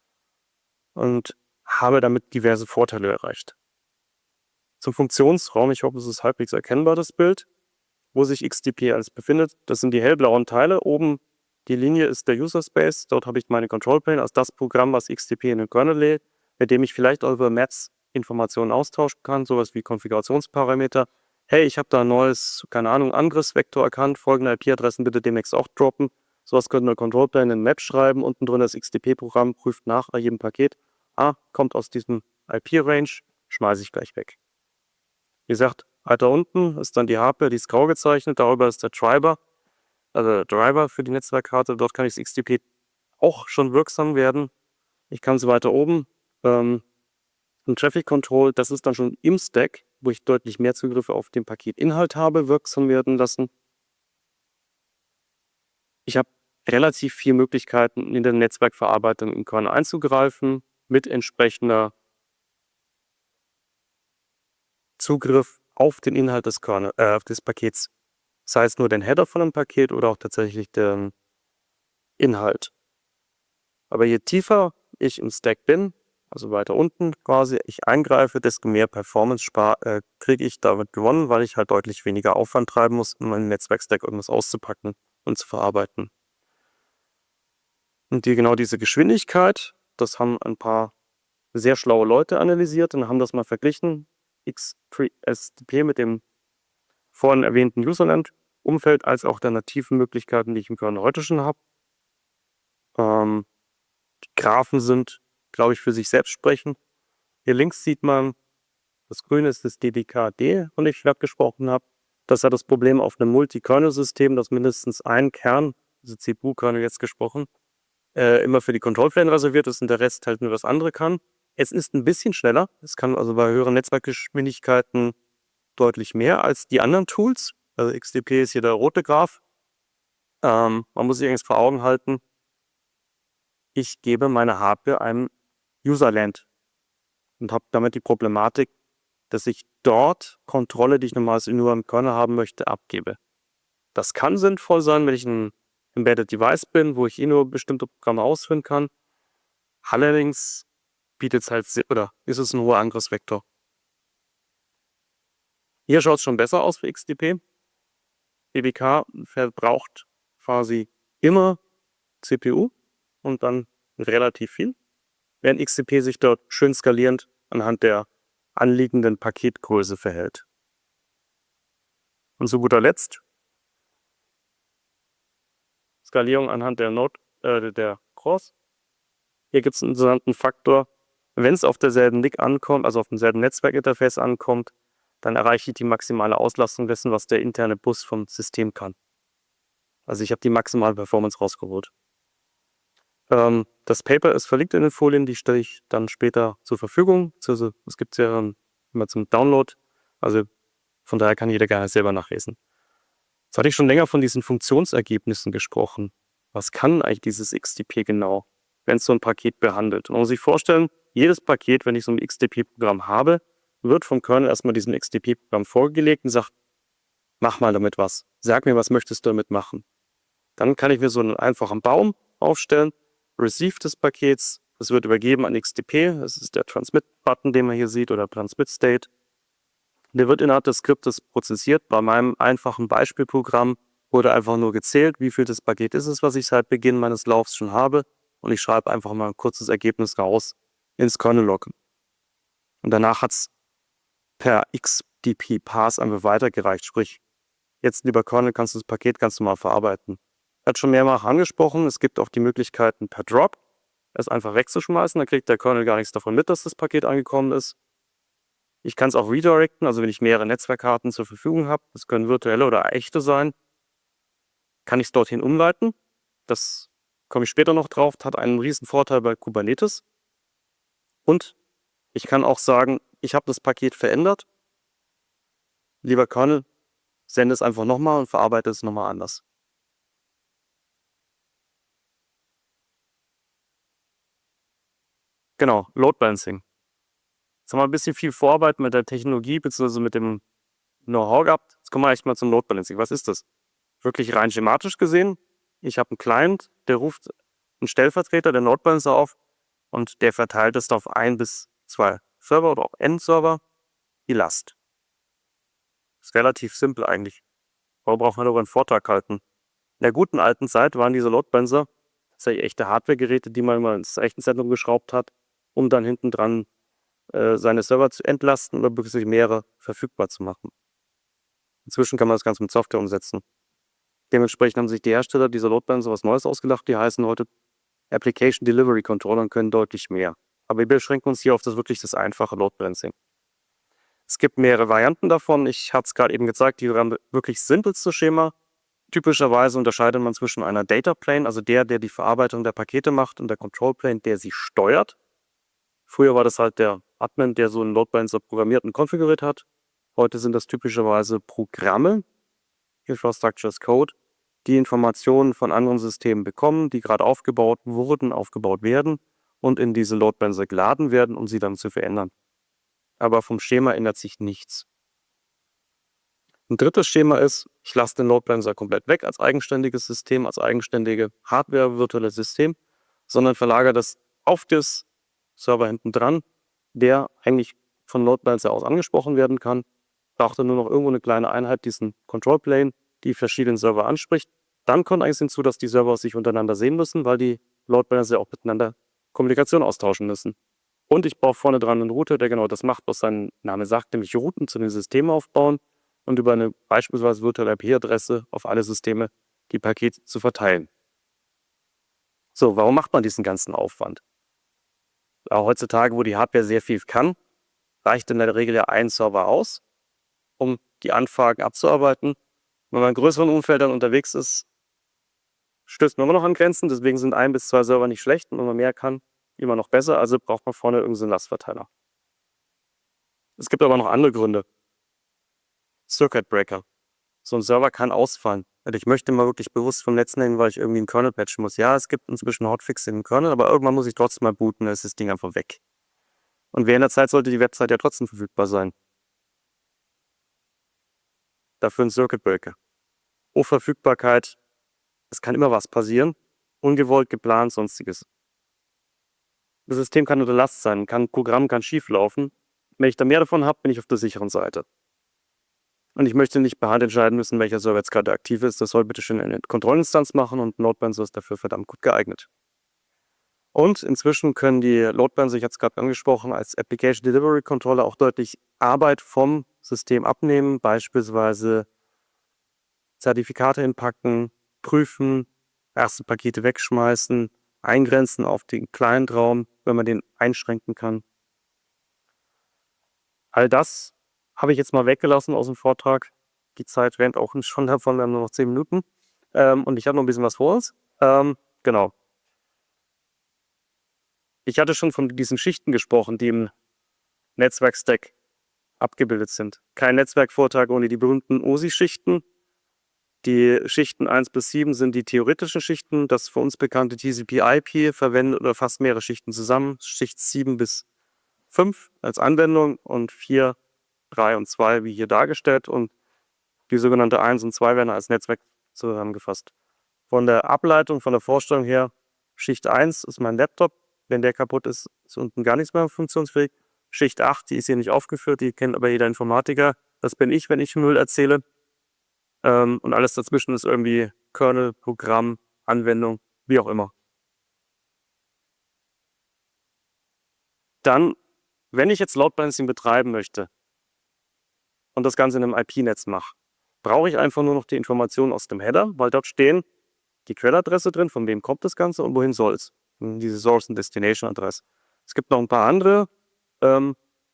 und habe damit diverse Vorteile erreicht. Zum Funktionsraum, ich hoffe, es ist halbwegs erkennbar, das Bild, wo sich X D P alles befindet. Das sind die hellblauen Teile. Oben die Linie ist der User Space. Dort habe ich meine Control Plane, also das Programm, was X D P in den Kernel lädt, mit dem ich vielleicht auch über Maps Informationen austauschen kann, sowas wie Konfigurationsparameter. Hey, ich habe da ein neues, keine Ahnung, Angriffsvektor erkannt, folgende I P-Adressen bitte demnächst auch droppen. Sowas könnte eine Control Plane in Map schreiben, unten drin das X D P-Programm prüft nach bei jedem Paket. Ah, kommt aus diesem I P-Range, schmeiße ich gleich weg. Wie gesagt, weiter unten ist dann die Hardware, die ist grau gezeichnet, darüber ist der Treiber, also der Driver für die Netzwerkkarte. Dort kann ich das X D P auch schon wirksam werden. Ich kann so weiter oben, ähm, ein Traffic Control, das ist dann schon im Stack, wo ich deutlich mehr Zugriffe auf den Paketinhalt habe, wirksam werden lassen. Ich habe relativ viele Möglichkeiten, in der Netzwerkverarbeitung im Kernel einzugreifen, mit entsprechender Zugriff auf den Inhalt des, Kernel, äh, des Pakets. Sei es nur den Header von einem Paket oder auch tatsächlich den Inhalt. Aber je tiefer ich im Stack bin, also weiter unten quasi, ich eingreife, desto mehr Performance äh, kriege ich damit gewonnen, weil ich halt deutlich weniger Aufwand treiben muss, um meinen Netzwerkstack irgendwas auszupacken und zu verarbeiten. Und die, genau diese Geschwindigkeit, das haben ein paar sehr schlaue Leute analysiert und haben das mal verglichen, X drei S D P mit dem vorhin erwähnten Userland-Umfeld, als auch der nativen Möglichkeiten, die ich im Kernel heute schon habe. Ähm, die Graphen sind, glaube ich, für sich selbst sprechen. Hier links sieht man, das Grüne ist das D D K D, von dem ich gerade gesprochen habe. Das hat das Problem auf einem Multi-Kernel-System, das mindestens ein Kern, also C P U-Kernel jetzt gesprochen, äh, immer für die Control-Plane reserviert ist und der Rest halt nur das andere kann. Es ist ein bisschen schneller. Es kann also bei höheren Netzwerkgeschwindigkeiten deutlich mehr als die anderen Tools. Also X D P ist hier der rote Graph. Ähm, man muss sich eigentlich vor Augen halten, ich gebe meine Hardware einem Userland und habe damit die Problematik, dass ich dort Kontrolle, die ich normalerweise nur am Kernel haben möchte, abgebe. Das kann sinnvoll sein, wenn ich ein Embedded Device bin, wo ich eh nur bestimmte Programme ausführen kann. Allerdings bietet es halt, oder ist es ein hoher Angriffsvektor. Hier schaut es schon besser aus für X D P. D D K verbraucht quasi immer C P U und dann relativ viel, während X D P sich dort schön skalierend anhand der anliegenden Paketgröße verhält. Und zu guter Letzt Skalierung anhand der Node, äh, der Cores. Hier gibt es einen sogenannten Faktor. Wenn es auf derselben N I C ankommt, also auf demselben Netzwerkinterface ankommt, dann erreiche ich die maximale Auslastung dessen, was der interne Bus vom System kann. Also ich habe die maximale Performance rausgeholt. Ähm, das Paper ist verlinkt in den Folien, die stelle ich dann später zur Verfügung. Also es gibt es ja immer zum Download. Also von daher kann jeder gerne selber nachlesen. Jetzt hatte ich schon länger von diesen Funktionsergebnissen gesprochen. Was kann eigentlich dieses X D P genau, wenn es so ein Paket behandelt? Und man muss sich vorstellen, jedes Paket, wenn ich so ein X D P-Programm habe, wird vom Kernel erstmal diesem X D P-Programm vorgelegt und sagt, mach mal damit was. Sag mir, was möchtest du damit machen? Dann kann ich mir so einen einfachen Baum aufstellen, Receive des Pakets, das wird übergeben an X D P, das ist der Transmit-Button, den man hier sieht, oder Transmit-State. Der wird innerhalb des Skriptes prozessiert. Bei meinem einfachen Beispielprogramm wurde einfach nur gezählt, wie viel das Paket ist es, was ich seit Beginn meines Laufs schon habe. Und ich schreibe einfach mal ein kurzes Ergebnis raus ins Kernel-Log. Und danach hat es per X D P-Pass einfach weitergereicht. Sprich, jetzt lieber Kernel, kannst du das Paket ganz normal verarbeiten. Er hat schon mehrmals angesprochen, es gibt auch die Möglichkeiten per Drop, es einfach wegzuschmeißen. Dann kriegt der Kernel gar nichts davon mit, dass das Paket angekommen ist. Ich kann es auch redirecten, also wenn ich mehrere Netzwerkkarten zur Verfügung habe, das können virtuelle oder echte sein, kann ich es dorthin umleiten. Das komme ich später noch drauf, hat einen riesen Vorteil bei Kubernetes. Und ich kann auch sagen, ich habe das Paket verändert. Lieber Kernel, sende es einfach nochmal und verarbeite es nochmal anders. Genau, Load Balancing. Jetzt haben wir ein bisschen viel Vorarbeit mit der Technologie bzw. mit dem Know-how gehabt. Jetzt kommen wir echt mal zum Load Balancing. Was ist das? Wirklich rein schematisch gesehen, ich habe einen Client, der ruft einen Stellvertreter, der Load Balancer auf und der verteilt es auf ein bis zwei Server oder auch N-Server die Last. Ist relativ simpel eigentlich. Warum braucht man darüber einen Vortrag halten? In der guten alten Zeit waren diese Load Balancer tatsächlich echte Hardware-Geräte, die man immer ins Rechenzentrum geschraubt hat, um dann hinten dran äh, seine Server zu entlasten oder wirklich mehrere verfügbar zu machen. Inzwischen kann man das Ganze mit Software umsetzen. Dementsprechend haben sich die Hersteller dieser Load Balancer was Neues ausgedacht. Die heißen heute Application Delivery Controller und können deutlich mehr. Aber wir beschränken uns hier auf das wirklich das einfache Load Balancing. Es gibt mehrere Varianten davon. Ich hatte es gerade eben gezeigt, die wirklich simpelste Schema. Typischerweise unterscheidet man zwischen einer Data Plane, also der, der die Verarbeitung der Pakete macht, und der Control Plane, der sie steuert. Früher war das halt der Admin, der so einen Load Balancer programmiert und konfiguriert hat. Heute sind das typischerweise Programme, Infrastructure as Code, die Informationen von anderen Systemen bekommen, die gerade aufgebaut wurden, aufgebaut werden und in diese Load Balancer geladen werden, um sie dann zu verändern. Aber vom Schema ändert sich nichts. Ein drittes Schema ist, ich lasse den Load Balancer komplett weg als eigenständiges System, als eigenständige Hardware, virtuelles System, sondern verlagere das auf das Server hinten dran, der eigentlich von Load Balancer aus angesprochen werden kann. Brauchte nur noch irgendwo eine kleine Einheit, diesen Control Plane, die verschiedenen Server anspricht. Dann kommt eigentlich hinzu, dass die Server sich untereinander sehen müssen, weil die Load Balancer auch miteinander Kommunikation austauschen müssen. Und ich baue vorne dran einen Router, der genau das macht, was sein Name sagt, nämlich Routen zu den Systemen aufbauen und über eine beispielsweise virtuelle I P-Adresse auf alle Systeme die Pakete zu verteilen. So, warum macht man diesen ganzen Aufwand? Auch heutzutage, wo die Hardware sehr viel kann, reicht in der Regel ja ein Server aus, um die Anfragen abzuarbeiten. Wenn man in größeren Umfeldern unterwegs ist, stößt man immer noch an Grenzen, deswegen sind ein bis zwei Server nicht schlecht und wenn man mehr kann, immer noch besser, also braucht man vorne irgendeinen Lastverteiler. Es gibt aber noch andere Gründe. Circuit Breaker. So ein Server kann ausfallen. Also ich möchte mal wirklich bewusst vom Netz nehmen, weil ich irgendwie einen Kernel patchen muss. Ja, es gibt inzwischen Hotfix in dem Kernel, aber irgendwann muss ich trotzdem mal booten, dann ist das Ding einfach weg. Und während der Zeit sollte die Website ja trotzdem verfügbar sein. Dafür ein Circuit Breaker. Hochverfügbarkeit. Es kann immer was passieren. Ungewollt, geplant, sonstiges. Das System kann unter Last sein, kann Programm kann schief laufen. Wenn ich da mehr davon habe, bin ich auf der sicheren Seite. Und ich möchte nicht per Hand entscheiden müssen, welcher Server jetzt gerade aktiv ist. Das soll bitte schön eine Kontrollinstanz machen und Load Balancer ist dafür verdammt gut geeignet. Und inzwischen können die Load Balancer, ich hatte es gerade angesprochen, als Application Delivery Controller auch deutlich Arbeit vom System abnehmen, beispielsweise Zertifikate hinpacken, prüfen, erste Pakete wegschmeißen, eingrenzen auf den Client-Raum, wenn man den einschränken kann. All das habe ich jetzt mal weggelassen aus dem Vortrag. Die Zeit rennt auch schon davon, wir haben nur noch zehn Minuten. Ähm, und ich habe noch ein bisschen was vor uns. Ähm, genau. Ich hatte schon von diesen Schichten gesprochen, die im Netzwerk-Stack abgebildet sind. Kein Netzwerkvortrag ohne die berühmten O S I-Schichten. Die Schichten eins bis sieben sind die theoretischen Schichten. Das für uns bekannte T C P I P verwendet oder fasst mehrere Schichten zusammen. Schicht sieben bis fünf als Anwendung und vier, drei und zwei wie hier dargestellt. Und die sogenannte eins und zwei werden als Netzwerk zusammengefasst. Von der Ableitung, von der Vorstellung her, Schicht eins ist mein Laptop. Wenn der kaputt ist, ist unten gar nichts mehr funktionsfähig. Schicht acht, die ist hier nicht aufgeführt, die kennt aber jeder Informatiker. Das bin ich, wenn ich Müll erzähle. Ähm, und alles dazwischen ist irgendwie Kernel, Programm, Anwendung, wie auch immer. Dann, wenn ich jetzt Load Balancing betreiben möchte und das Ganze in einem I P-Netz mache, brauche ich einfach nur noch die Informationen aus dem Header, weil dort stehen die Quelladresse drin, von wem kommt das Ganze und wohin soll es. Diese Source- und Destination-Adresse. Es gibt noch ein paar andere ähm,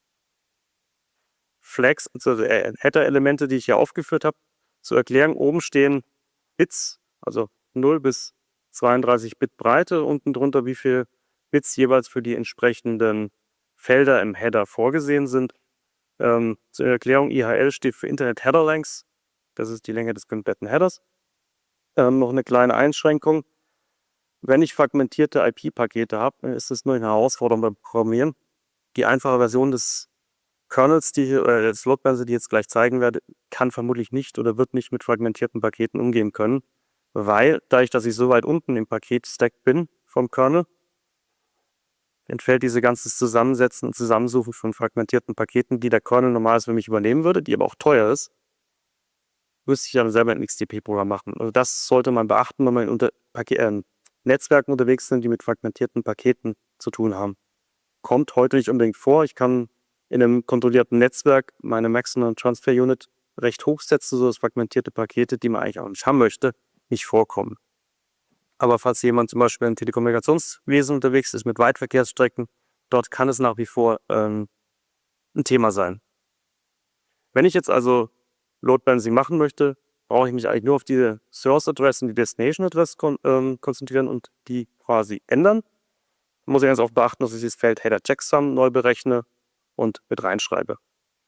Flags, also äh, Header-Elemente, die ich hier aufgeführt habe. Zur Erklärung, oben stehen Bits, also null bis zweiunddreißig Bit Breite, unten drunter wie viel Bits jeweils für die entsprechenden Felder im Header vorgesehen sind. Ähm, zur Erklärung, I H L steht für Internet Header Length, das ist die Länge des kompletten Headers. Ähm, noch eine kleine Einschränkung. Wenn ich fragmentierte I P-Pakete habe, ist das nur eine Herausforderung beim Programmieren. Die einfache Version des Kernels, die hier, oder des Load Balancer, die ich jetzt gleich zeigen werde, kann vermutlich nicht oder wird nicht mit fragmentierten Paketen umgehen können, weil, dadurch, dass ich so weit unten im Paketstack bin vom Kernel, entfällt diese ganze Zusammensetzen und Zusammensuchen von fragmentierten Paketen, die der Kernel normalerweise für mich übernehmen würde, die aber auch teuer ist, müsste ich dann selber ein X T P-Programm machen. Also das sollte man beachten, wenn man unter Paket, äh, Netzwerken unterwegs sind, die mit fragmentierten Paketen zu tun haben. Kommt heute nicht unbedingt vor. Ich kann in einem kontrollierten Netzwerk meine Maximum Transfer Unit recht hoch setzen, sodass fragmentierte Pakete, die man eigentlich auch nicht haben möchte, nicht vorkommen. Aber falls jemand zum Beispiel im Telekommunikationswesen unterwegs ist mit Weitverkehrsstrecken, dort kann es nach wie vor ähm, ein Thema sein. Wenn ich jetzt also Load Balancing machen möchte, brauche ich mich eigentlich nur auf diese Source Address und die Destination Address kon ähm, konzentrieren und die quasi ändern. Da muss ich ganz auch beachten, dass ich das Feld Header Checksum neu berechne und mit reinschreibe.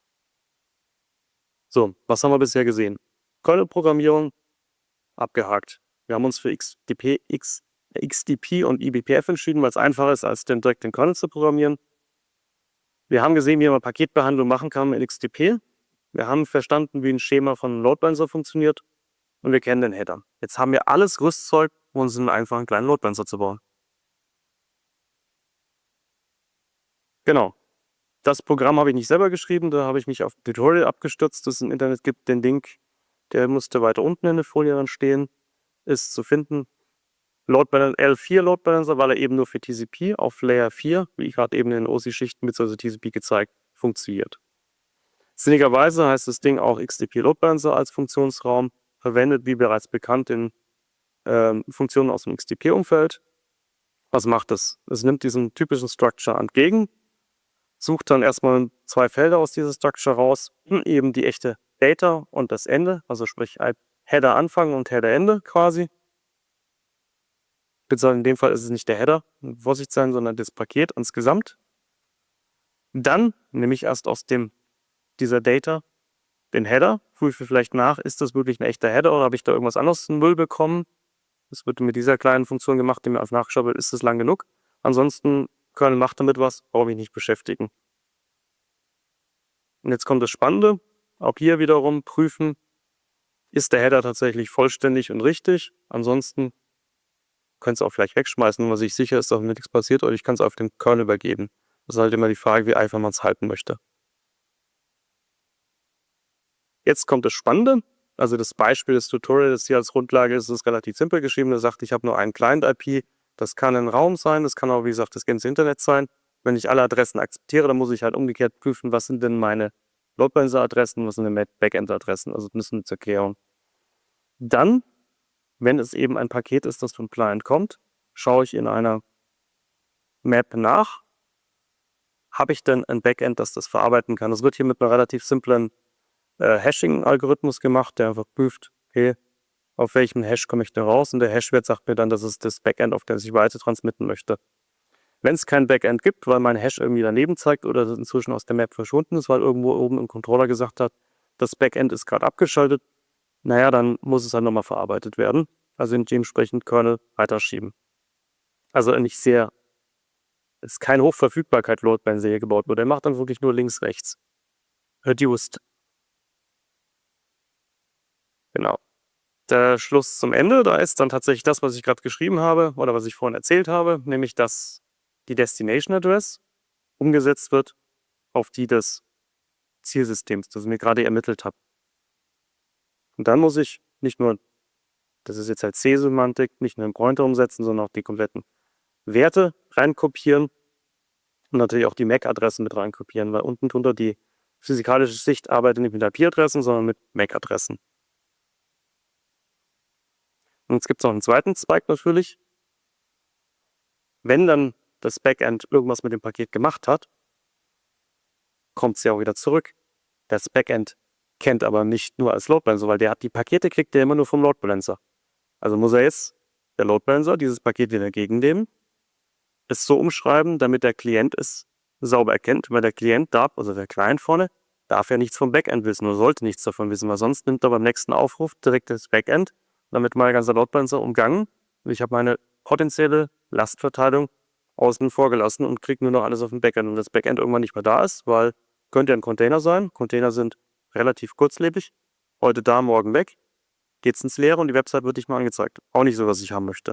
So, was haben wir bisher gesehen? Kernel-Programmierung abgehakt. Wir haben uns für X D P, X, X D P und I B P F entschieden, weil es einfacher ist, als den direkt den Kernel zu programmieren. Wir haben gesehen, wie man Paketbehandlung machen kann mit X D P. Wir haben verstanden, wie ein Schema von Load Balancer funktioniert und wir kennen den Header. Jetzt haben wir alles Rüstzeug, um uns einen einfachen kleinen Load Balancer zu bauen. Genau. Das Programm habe ich nicht selber geschrieben, da habe ich mich auf ein Tutorial abgestützt, das es im Internet gibt. Den Link, der müsste weiter unten in der Folie dann stehen, ist zu finden. Load Balancer, L vier Load Balancer, weil er eben nur für T C P auf Layer vier, wie ich gerade eben in den O S I-Schichten bzw. T C P gezeigt, funktioniert. Sinnigerweise heißt das Ding auch X T P Load Balancer als Funktionsraum, verwendet wie bereits bekannt in ähm, Funktionen aus dem X T P-Umfeld. Was macht es? Es nimmt diesen typischen Structure entgegen, sucht dann erstmal zwei Felder aus dieser Structure raus, eben die echte Data und das Ende, also sprich Header Anfang und Header Ende quasi. In dem Fall ist es nicht der Header, Vorsicht sein, sondern das Paket insgesamt. Dann nehme ich erst aus dem, dieser Data den Header, prüfe vielleicht nach, ist das wirklich ein echter Header oder habe ich da irgendwas anderes in Müll bekommen? Das wird mit dieser kleinen Funktion gemacht, die mir auf nachgeschaut wird, ist das lang genug? Ansonsten, Kernel macht damit was, brauche ich nicht beschäftigen. Und jetzt kommt das Spannende, auch hier wiederum prüfen, ist der Header tatsächlich vollständig und richtig? Ansonsten könnt ihr es auch vielleicht wegschmeißen, wenn man sich sicher ist, dass nichts passiert, oder ich kann es auf den Kernel übergeben. Das ist halt immer die Frage, wie einfach man es halten möchte. Jetzt kommt das Spannende. Also das Beispiel des Tutorials hier als Grundlage ist, ist relativ simpel geschrieben. Er sagt, ich habe nur einen Client-I P. Das kann ein Raum sein, das kann auch, wie gesagt, das ganze Internet sein. Wenn ich alle Adressen akzeptiere, dann muss ich halt umgekehrt prüfen, was sind denn meine Load Balancer-Adressen, was sind denn Backend-Adressen. Also das ist eine Erklärung. Dann, wenn es eben ein Paket ist, das vom Client kommt, schaue ich in einer Map nach. Habe ich denn ein Backend, das das verarbeiten kann? Das wird hier mit einem relativ simplen äh, Hashing-Algorithmus gemacht, der einfach prüft, okay, auf welchem Hash komme ich da raus, und der Hashwert sagt mir dann, das ist das Backend, auf das ich weiter transmitten möchte. Wenn es kein Backend gibt, weil mein Hash irgendwie daneben zeigt oder das inzwischen aus der Map verschwunden ist, weil irgendwo oben im Controller gesagt hat, das Backend ist gerade abgeschaltet, naja, dann muss es halt nochmal verarbeitet werden. Also dementsprechend Kernel weiterschieben. Also nicht sehr, es ist keine Hochverfügbarkeit-Load Balancer hier gebaut wurde. Der macht dann wirklich nur links, rechts. Reduced. Genau. Der Schluss zum Ende, da ist dann tatsächlich das, was ich gerade geschrieben habe oder was ich vorhin erzählt habe, nämlich dass die Destination Address umgesetzt wird auf die des Zielsystems, das ich mir gerade ermittelt habe. Und dann muss ich nicht nur, das ist jetzt halt C-Semantik, nicht nur einen Pointer umsetzen, sondern auch die kompletten Werte reinkopieren und natürlich auch die M A C-Adressen mit reinkopieren, weil unten drunter die physikalische Sicht arbeitet nicht mit I P-Adressen, sondern mit M A C-Adressen. Und jetzt gibt es noch einen zweiten Zweig natürlich. Wenn dann das Backend irgendwas mit dem Paket gemacht hat, kommt es ja auch wieder zurück. Das Backend kennt aber nicht nur als Load Balancer, weil der hat die Pakete, kriegt der immer nur vom Load Balancer. Also muss er jetzt, der Load Balancer, dieses Paket wieder entgegennehmen, es so umschreiben, damit der Klient es sauber erkennt, weil der Klient darf, also der Client vorne, darf ja nichts vom Backend wissen oder sollte nichts davon wissen, weil sonst nimmt er beim nächsten Aufruf direkt das Backend. Damit mein ganzer Load Balancer umgangen. Und ich habe meine potenzielle Lastverteilung außen vor gelassen und kriege nur noch alles auf dem Backend. Und das Backend irgendwann nicht mehr da ist, weil könnte ja ein Container sein. Container sind relativ kurzlebig. Heute da, morgen weg. Geht's ins Leere und die Website wird nicht mehr angezeigt. Auch nicht so, was ich haben möchte.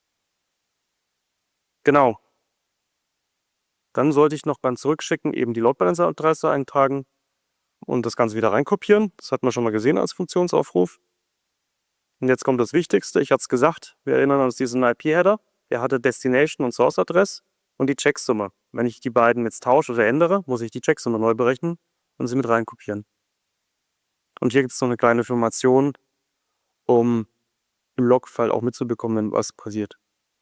Genau. Dann sollte ich noch beim Zurückschicken eben die Load Balancer-Adresse eintragen und das Ganze wieder reinkopieren. Das hat man schon mal gesehen als Funktionsaufruf. Und jetzt kommt das Wichtigste, ich hatte es gesagt, wir erinnern uns diesen I P-Header, der hatte Destination und Source-Adress und die Checksumme. Wenn ich die beiden jetzt tausche oder ändere, muss ich die Checksumme neu berechnen und sie mit reinkopieren. Und hier gibt es noch eine kleine Information, um im Logfile auch mitzubekommen, wenn was passiert.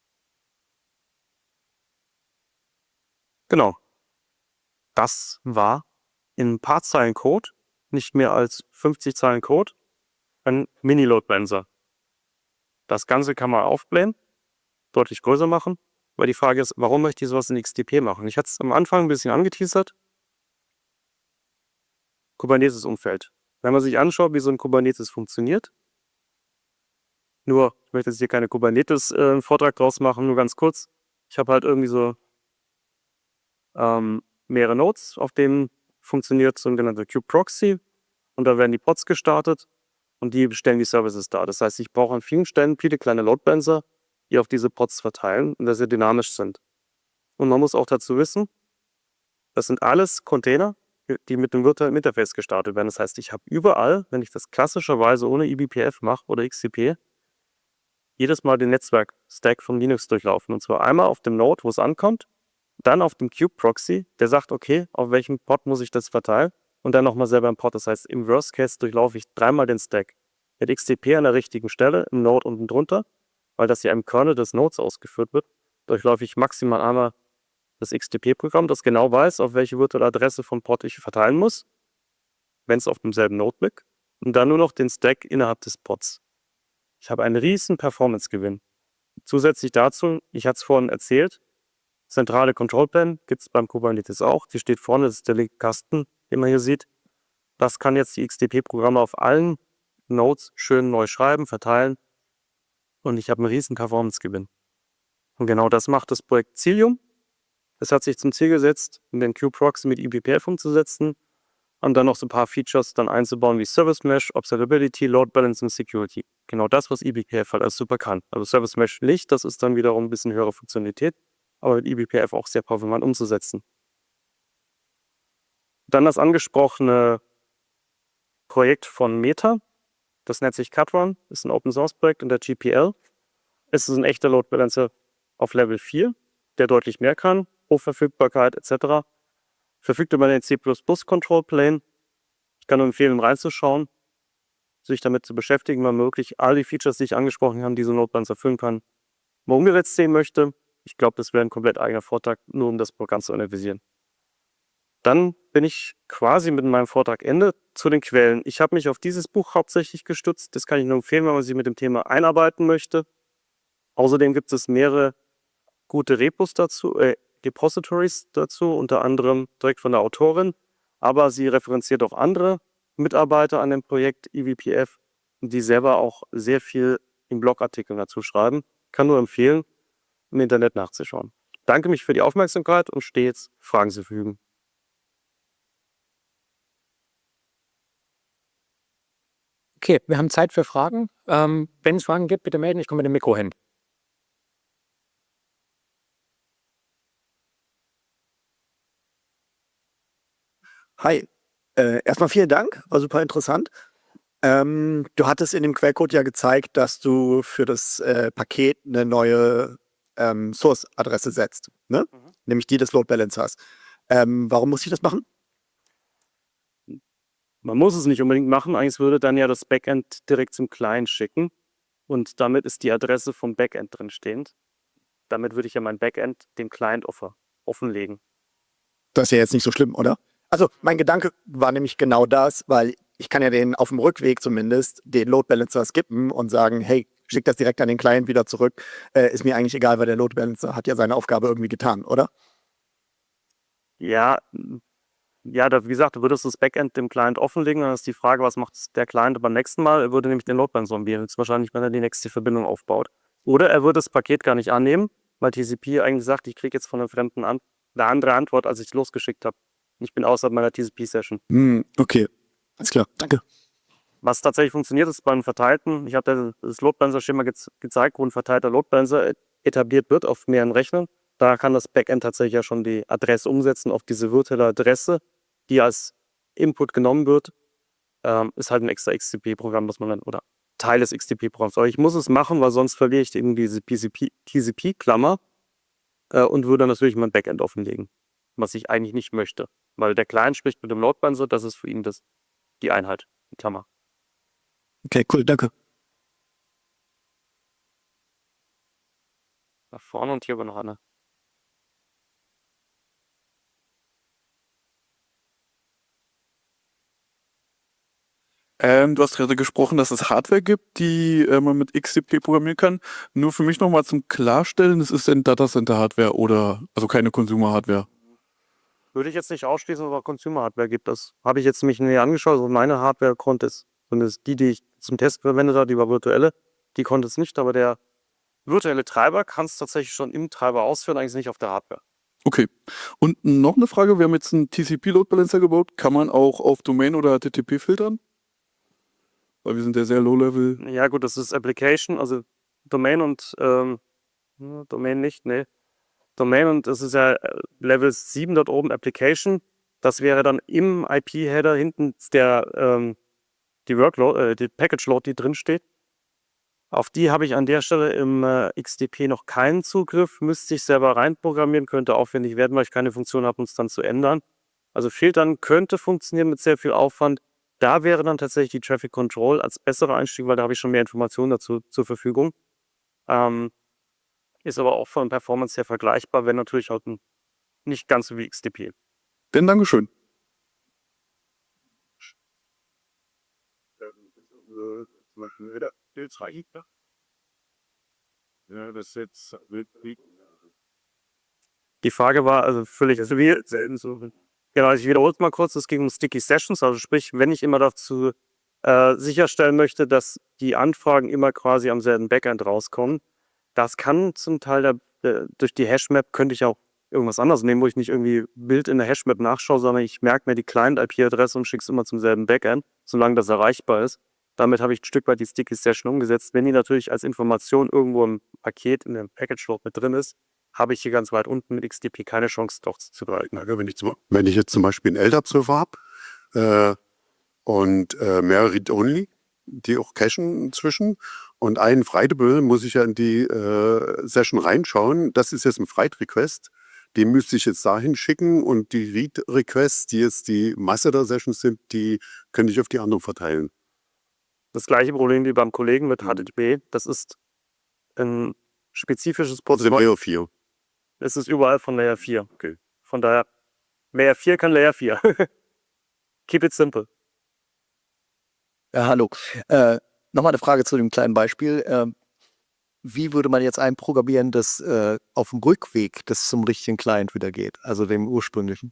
Genau. Das war in ein paar Zeilen Code, nicht mehr als fünfzig Zeilen Code, ein Mini-Load Balancer. Das Ganze kann man aufblähen, deutlich größer machen, weil die Frage ist, warum möchte ich sowas in X T P machen? Ich hatte es am Anfang ein bisschen angeteasert. Kubernetes-Umfeld. Wenn man sich anschaut, wie so ein Kubernetes funktioniert, nur, ich möchte jetzt hier keine Kubernetes-Vortrag äh, draus machen, nur ganz kurz. Ich habe halt irgendwie so ähm, mehrere Nodes, auf denen funktioniert so ein genannter Kube-Proxy und da werden die Pods gestartet und die stellen die Services dar. Das heißt, ich brauche an vielen Stellen viele kleine Load Balancer, die auf diese Pods verteilen und dass sie dynamisch sind. Und man muss auch dazu wissen, Das sind alles Container, die mit dem virtuellen Interface gestartet werden. Das heißt, ich habe überall, wenn ich das klassischerweise ohne eBPF mache oder X C P, jedes Mal den Netzwerk-Stack von Linux durchlaufen. Und zwar einmal auf dem Node, wo es ankommt, dann auf dem Kube-Proxy, der sagt, okay, auf welchem Pod muss ich das verteilen, und dann nochmal selber im Pod. Das heißt, im Worst Case durchlaufe ich dreimal den Stack. Mit X T P an der richtigen Stelle, im Node unten drunter, weil das ja im Kernel des Nodes ausgeführt wird, durchläufe ich maximal einmal das X T P-Programm, das genau weiß, auf welche virtuelle Adresse von Pod ich verteilen muss, wenn es auf demselben Node liegt, und dann nur noch den Stack innerhalb des Pods. Ich habe einen riesen Performance-Gewinn. Zusätzlich dazu, ich hatte es vorhin erzählt, zentrale Control Plane gibt es beim Kubernetes auch. Die steht vorne, das ist der linke Kasten, den man hier sieht. Das kann jetzt die X T P-Programme auf allen Nodes schön neu schreiben, verteilen, und ich habe einen riesen Performance-Gewinn. Und genau das macht das Projekt Cilium. Es hat sich zum Ziel gesetzt, den Kube-Proxy mit eBPF umzusetzen und dann noch so ein paar Features dann einzubauen wie Service Mesh, Observability, Load Balancing, Security. Genau das, was eBPF halt als super kann. Also Service Mesh nicht, das ist dann wiederum ein bisschen höhere Funktionalität, aber mit eBPF auch sehr performant umzusetzen. Dann das angesprochene Projekt von Meta, das nennt sich Cutron, ist ein Open-Source-Projekt unter G P L. Es ist ein echter Load Balancer auf Level vier, der deutlich mehr kann, Hochverfügbarkeit et cetera. Verfügt über den C plus plus Control Plane. Ich kann nur empfehlen, reinzuschauen, sich damit zu beschäftigen, wenn man wirklich all die Features, die ich angesprochen habe, die so ein Load Balancer erfüllen kann, mal umgesetzt sehen möchte. Ich glaube, das wäre ein komplett eigener Vortrag, nur um das Programm zu analysieren. Dann bin ich quasi mit meinem Vortrag Ende zu den Quellen. Ich habe mich auf dieses Buch hauptsächlich gestützt. Das kann ich nur empfehlen, wenn man sich mit dem Thema einarbeiten möchte. Außerdem gibt es mehrere gute Repos dazu, äh, Repositories dazu, unter anderem direkt von der Autorin. Aber sie referenziert auch andere Mitarbeiter an dem Projekt eBPF, die selber auch sehr viel in Blogartikeln dazu schreiben. Kann nur empfehlen, im Internet nachzuschauen. Danke mich für die Aufmerksamkeit und stehe jetzt Fragen zur Verfügung. Okay, wir haben Zeit für Fragen. Ähm, wenn es Fragen gibt, bitte melden. Ich komme mit dem Mikro hin. Hi, äh, erstmal vielen Dank, war super interessant. Ähm, du hattest in dem Quellcode ja gezeigt, dass du für das äh, Paket eine neue ähm, Source-Adresse setzt, ne? Mhm. Nämlich die des Load Balancers. Ähm, warum muss ich das machen? Man muss es nicht unbedingt machen, eigentlich würde dann ja das Backend direkt zum Client schicken und damit ist die Adresse vom Backend drin stehend. Damit würde ich ja mein Backend dem Client offer, offenlegen. Das ist ja jetzt nicht so schlimm, oder? Also mein Gedanke war nämlich genau das, weil ich kann ja den auf dem Rückweg zumindest den Load Balancer skippen und sagen, hey, schick das direkt an den Client wieder zurück. Äh, ist mir eigentlich egal, weil der Load Balancer hat ja seine Aufgabe irgendwie getan, oder? Ja, ja, da, wie gesagt, du würdest das Backend dem Client offenlegen, dann ist die Frage, was macht der Client beim nächsten Mal? Er würde nämlich den Load Balancer umgehen, höchstwahrscheinlich, wenn er die nächste Verbindung aufbaut. Oder er würde das Paket gar nicht annehmen, weil T C P eigentlich sagt, ich kriege jetzt von einem Fremden an eine andere Antwort, als ich losgeschickt habe. Ich bin außerhalb meiner T C P-Session. Hm, okay, alles klar, danke. Was tatsächlich funktioniert, ist beim Verteilten. Ich habe das Load Balancer-Schema ge gezeigt, wo ein verteilter Load Balancer etabliert wird auf mehreren Rechnern. Da kann das Backend tatsächlich ja schon die Adresse umsetzen auf diese virtuelle Adresse, die als Input genommen wird. Ähm, ist halt ein extra X T P-Programm, was man dann, oder Teil des X T P-Programms. Aber ich muss es machen, weil sonst verliere ich eben diese T C P-Klammer äh, und würde natürlich mein Backend offenlegen, was ich eigentlich nicht möchte. Weil der Client spricht mit dem Load Balancer, das ist für ihn das, die Einheit, die Klammer. Okay, cool, danke. Da vorne und hier war noch eine. Ähm, du hast gerade gesprochen, dass es Hardware gibt, die äh, man mit X T P programmieren kann. Nur für mich nochmal zum Klarstellen, es ist ein Datacenter-Hardware oder also keine Consumer-Hardware. Würde ich jetzt nicht ausschließen, aber Consumer-Hardware gibt. Das habe ich jetzt mich näher angeschaut. Also meine Hardware konnte es. Und es die, die ich zum Test verwendet habe, die war virtuelle, die konnte es nicht. Aber der virtuelle Treiber kann es tatsächlich schon im Treiber ausführen, eigentlich nicht auf der Hardware. Okay. Und noch eine Frage, wir haben jetzt einen T C P-Load Balancer gebaut. Kann man auch auf Domain oder H T T P filtern? Weil wir sind ja sehr low-level. Ja gut, das ist Application, also Domain und ähm, Domain nicht, nee. Domain und das ist ja äh, Level sieben dort oben, Application. Das wäre dann im I P-Header hinten der, ähm, die Workload, äh, die Package-Load, die drin steht. Auf die habe ich an der Stelle im äh, X D P noch keinen Zugriff, müsste ich selber reinprogrammieren, könnte aufwendig werden, weil ich keine Funktion habe, um es dann zu ändern. Also filtern könnte funktionieren mit sehr viel Aufwand. Da wäre dann tatsächlich die Traffic Control als besserer Einstieg, weil da habe ich schon mehr Informationen dazu zur Verfügung. Ähm, ist aber auch von Performance her vergleichbar, wenn natürlich auch ein, nicht ganz so wie X D P. Denn Dankeschön. Ja, das jetzt wirklich. Die Frage war also völlig zivil. Genau, ich wiederhole es mal kurz, es ging um Sticky Sessions, also sprich, wenn ich immer dazu äh, sicherstellen möchte, dass die Anfragen immer quasi am selben Backend rauskommen, das kann zum Teil der, der, durch die Hashmap könnte ich auch irgendwas anderes nehmen, wo ich nicht irgendwie Bild in der Hashmap nachschaue, sondern ich merke mir die Client-I P-Adresse und schicke es immer zum selben Backend, solange das erreichbar ist. Damit habe ich ein Stück weit die Sticky Session umgesetzt. Wenn die natürlich als Information irgendwo im Paket, in dem Package-Load mit drin ist, habe ich hier ganz weit unten mit X D P keine Chance, doch zu behalten. Wenn ich, zum, wenn ich jetzt zum Beispiel einen L D A P-Server habe äh, und äh, mehrere Read-Only, die auch cachen inzwischen, und einen Writable muss ich ja in die äh, Session reinschauen. Das ist jetzt ein Write-Request. Den müsste ich jetzt dahin schicken und die Read-Requests, die jetzt die Masse der Sessions sind, die könnte ich auf die anderen verteilen. Das gleiche Problem wie beim Kollegen mit H T T P. Das ist ein spezifisches Also Protokoll. Layer vier. Es ist überall von Layer vier. Okay. Von daher, Layer vier kann Layer vier. Keep it simple. Ja, hallo. Äh, Nochmal eine Frage zu dem kleinen Beispiel. Ähm, wie würde man jetzt einprogrammieren, dass äh, auf dem Rückweg das zum richtigen Client wieder geht, also dem ursprünglichen?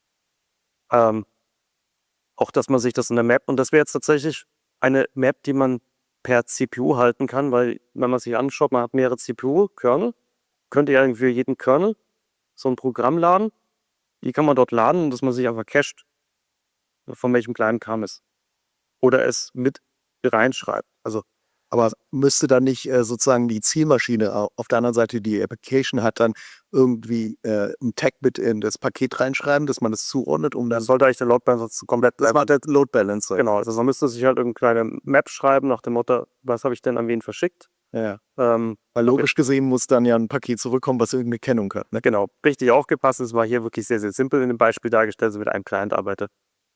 Ähm, auch, dass man sich das in der Map, und das wäre jetzt tatsächlich eine Map, die man per C P U halten kann, weil, wenn man sich anschaut, man hat mehrere C P U-Kernel, könnte ja für jeden Kernel so ein Programm laden. Die kann man dort laden und dass man sich einfach cached, von welchem Client kam es. Oder es mit reinschreibt. Also, aber müsste dann nicht äh, sozusagen die Zielmaschine au- auf der anderen Seite, die Application hat, dann irgendwie äh, ein Tag mit in das Paket reinschreiben, dass man das zuordnet, um dann. Das sollte eigentlich der Load Balancer komplett Das macht der Load Balancer. Genau, also man müsste sich halt irgendeine kleine Map schreiben nach dem Motto, was habe ich denn an wen verschickt. Ja. Ähm, Weil logisch gesehen muss dann ja ein Paket zurückkommen, was irgendeine Kennung hat. Ne? genau, richtig aufgepasst, es war hier wirklich sehr, sehr simpel in dem Beispiel dargestellt, dass ich mit einem Client arbeite.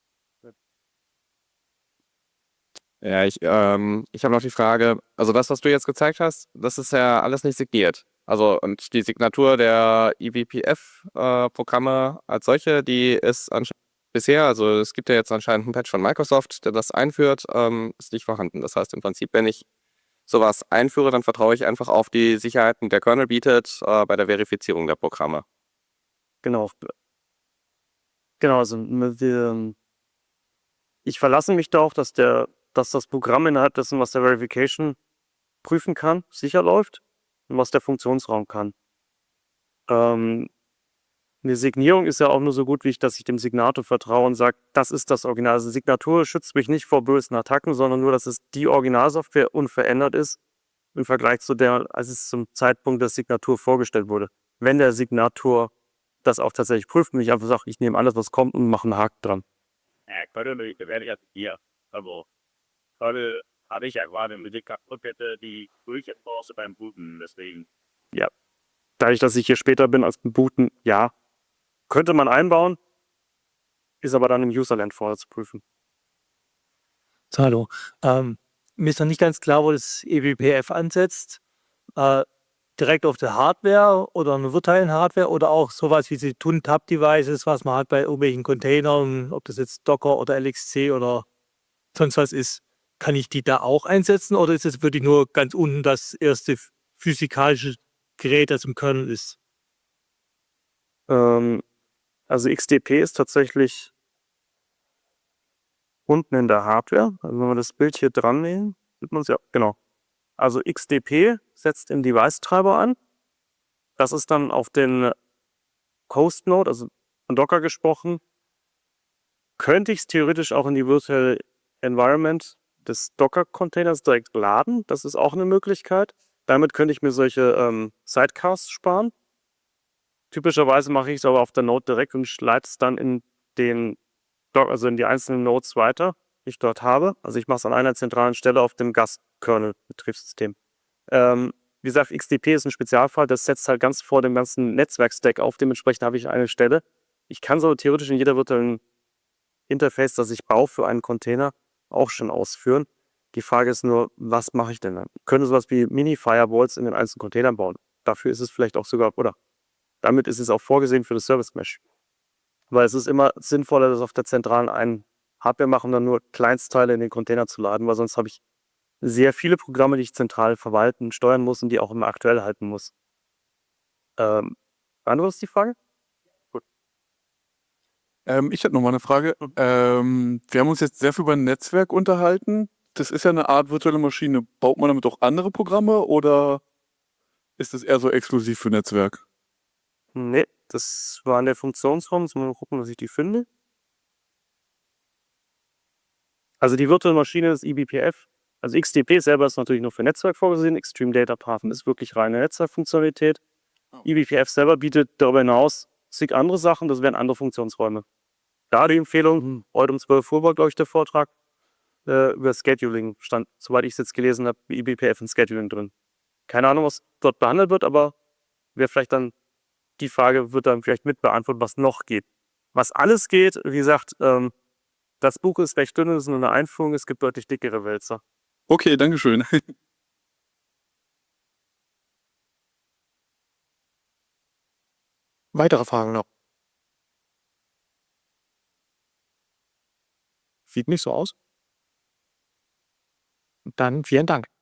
Ja, ich, ähm, ich habe noch die Frage, also das, was du jetzt gezeigt hast, das ist ja alles nicht signiert. Also und die Signatur der E V P F-Programme als solche, die ist anscheinend bisher, also es gibt ja jetzt anscheinend einen Patch von Microsoft, der das einführt, ähm, ist nicht vorhanden. Das heißt im Prinzip, wenn ich sowas einführe, dann vertraue ich einfach auf die Sicherheiten, die der Kernel bietet, äh, bei der Verifizierung der Programme. Genau. Genau, also mit dem, ich verlasse mich darauf, dass der, dass das Programm innerhalb dessen, was der Verification prüfen kann, sicher läuft und was der Funktionsraum kann. Ähm, eine Signierung ist ja auch nur so gut, wie ich, dass ich dem Signator vertraue und sage, das ist das Original. Also Signatur schützt mich nicht vor bösen Attacken, sondern nur, dass es die Originalsoftware unverändert ist im Vergleich zu der, als es zum Zeitpunkt der Signatur vorgestellt wurde. Wenn der Signator das auch tatsächlich prüft und ich einfach sage, ich nehme alles, was kommt und mache einen Haken dran. Ja, könnte wäre ja hier. Also, gerade hatte ich ja gerade mit der Kappkette die Durchforce beim Booten, deswegen. Dadurch, dass ich hier später bin als beim Booten, ja, könnte man einbauen, ist aber dann im Userland vorher zu prüfen. So, hallo. Ähm, mir ist noch nicht ganz klar, wo das E V P F ansetzt. Äh, direkt auf der Hardware oder einer virtuellen Hardware oder auch sowas wie die Tun-Tab-Devices, was man hat bei irgendwelchen Containern, ob das jetzt Docker oder L X C oder sonst was ist. Kann ich die da auch einsetzen oder ist es wirklich nur ganz unten das erste physikalische Gerät, das im Kernel ist? Ähm, also X D P ist tatsächlich unten in der Hardware. Also wenn wir das Bild hier dran nehmen, sieht man es ja, genau. Also X D P setzt im Device-Treiber an. Das ist dann auf den Host-Node, also von Docker gesprochen, könnte ich es theoretisch auch in die Virtual Environment des Docker-Containers direkt laden. Das ist auch eine Möglichkeit. Damit könnte ich mir solche ähm, Sidecars sparen. Typischerweise mache ich es aber auf der Node direkt und leite es dann in den Doc, also in die einzelnen Nodes weiter, die ich dort habe. Also ich mache es an einer zentralen Stelle auf dem Gast-Kernel-Betriebssystem. Ähm, wie gesagt, X D P ist ein Spezialfall, das setzt halt ganz vor dem ganzen Netzwerk-Stack auf. Dementsprechend habe ich eine Stelle. Ich kann so theoretisch in jeder virtuellen Interface, das ich baue für einen Container, auch schon ausführen. Die Frage ist nur, was mache ich denn dann? Ich könnte sowas wie Mini-Firewalls in den einzelnen Containern bauen. Dafür ist es vielleicht auch sogar, oder damit ist es auch vorgesehen für das Service Mesh. Weil es ist immer sinnvoller, das auf der zentralen einen Hardware machen, dann nur Kleinstteile in den Container zu laden, weil sonst habe ich sehr viele Programme, die ich zentral verwalten, steuern muss und die auch immer aktuell halten muss. Ähm, beantwortet die Frage? Ähm, ich hätte noch mal eine Frage. Ähm, wir haben uns jetzt sehr viel über ein Netzwerk unterhalten. Das ist ja eine Art virtuelle Maschine. Baut man damit auch andere Programme oder ist das eher so exklusiv für Netzwerk? Nee, das war in der Funktionsform. Jetzt mal gucken, dass ich die finde. Also die virtuelle Maschine ist E B P F. Also X D P selber ist natürlich nur für Netzwerk vorgesehen. Extreme Data Path ist wirklich reine Netzwerkfunktionalität. E B P F selber bietet darüber hinaus zig andere Sachen. Das wären andere Funktionsräume. Da die Empfehlung, heute um zwölf Uhr war, glaube ich, der Vortrag, äh, über Scheduling stand, soweit ich es jetzt gelesen habe, E B P F und Scheduling drin. Keine Ahnung, was dort behandelt wird, aber wäre vielleicht dann die Frage, wird dann vielleicht mit beantwortet, was noch geht. Was alles geht, wie gesagt, ähm, das Buch ist recht dünn, es ist nur eine Einführung, es gibt deutlich dickere Wälzer. Okay, dankeschön. Weitere Fragen noch? Sieht nicht so aus. Dann vielen Dank.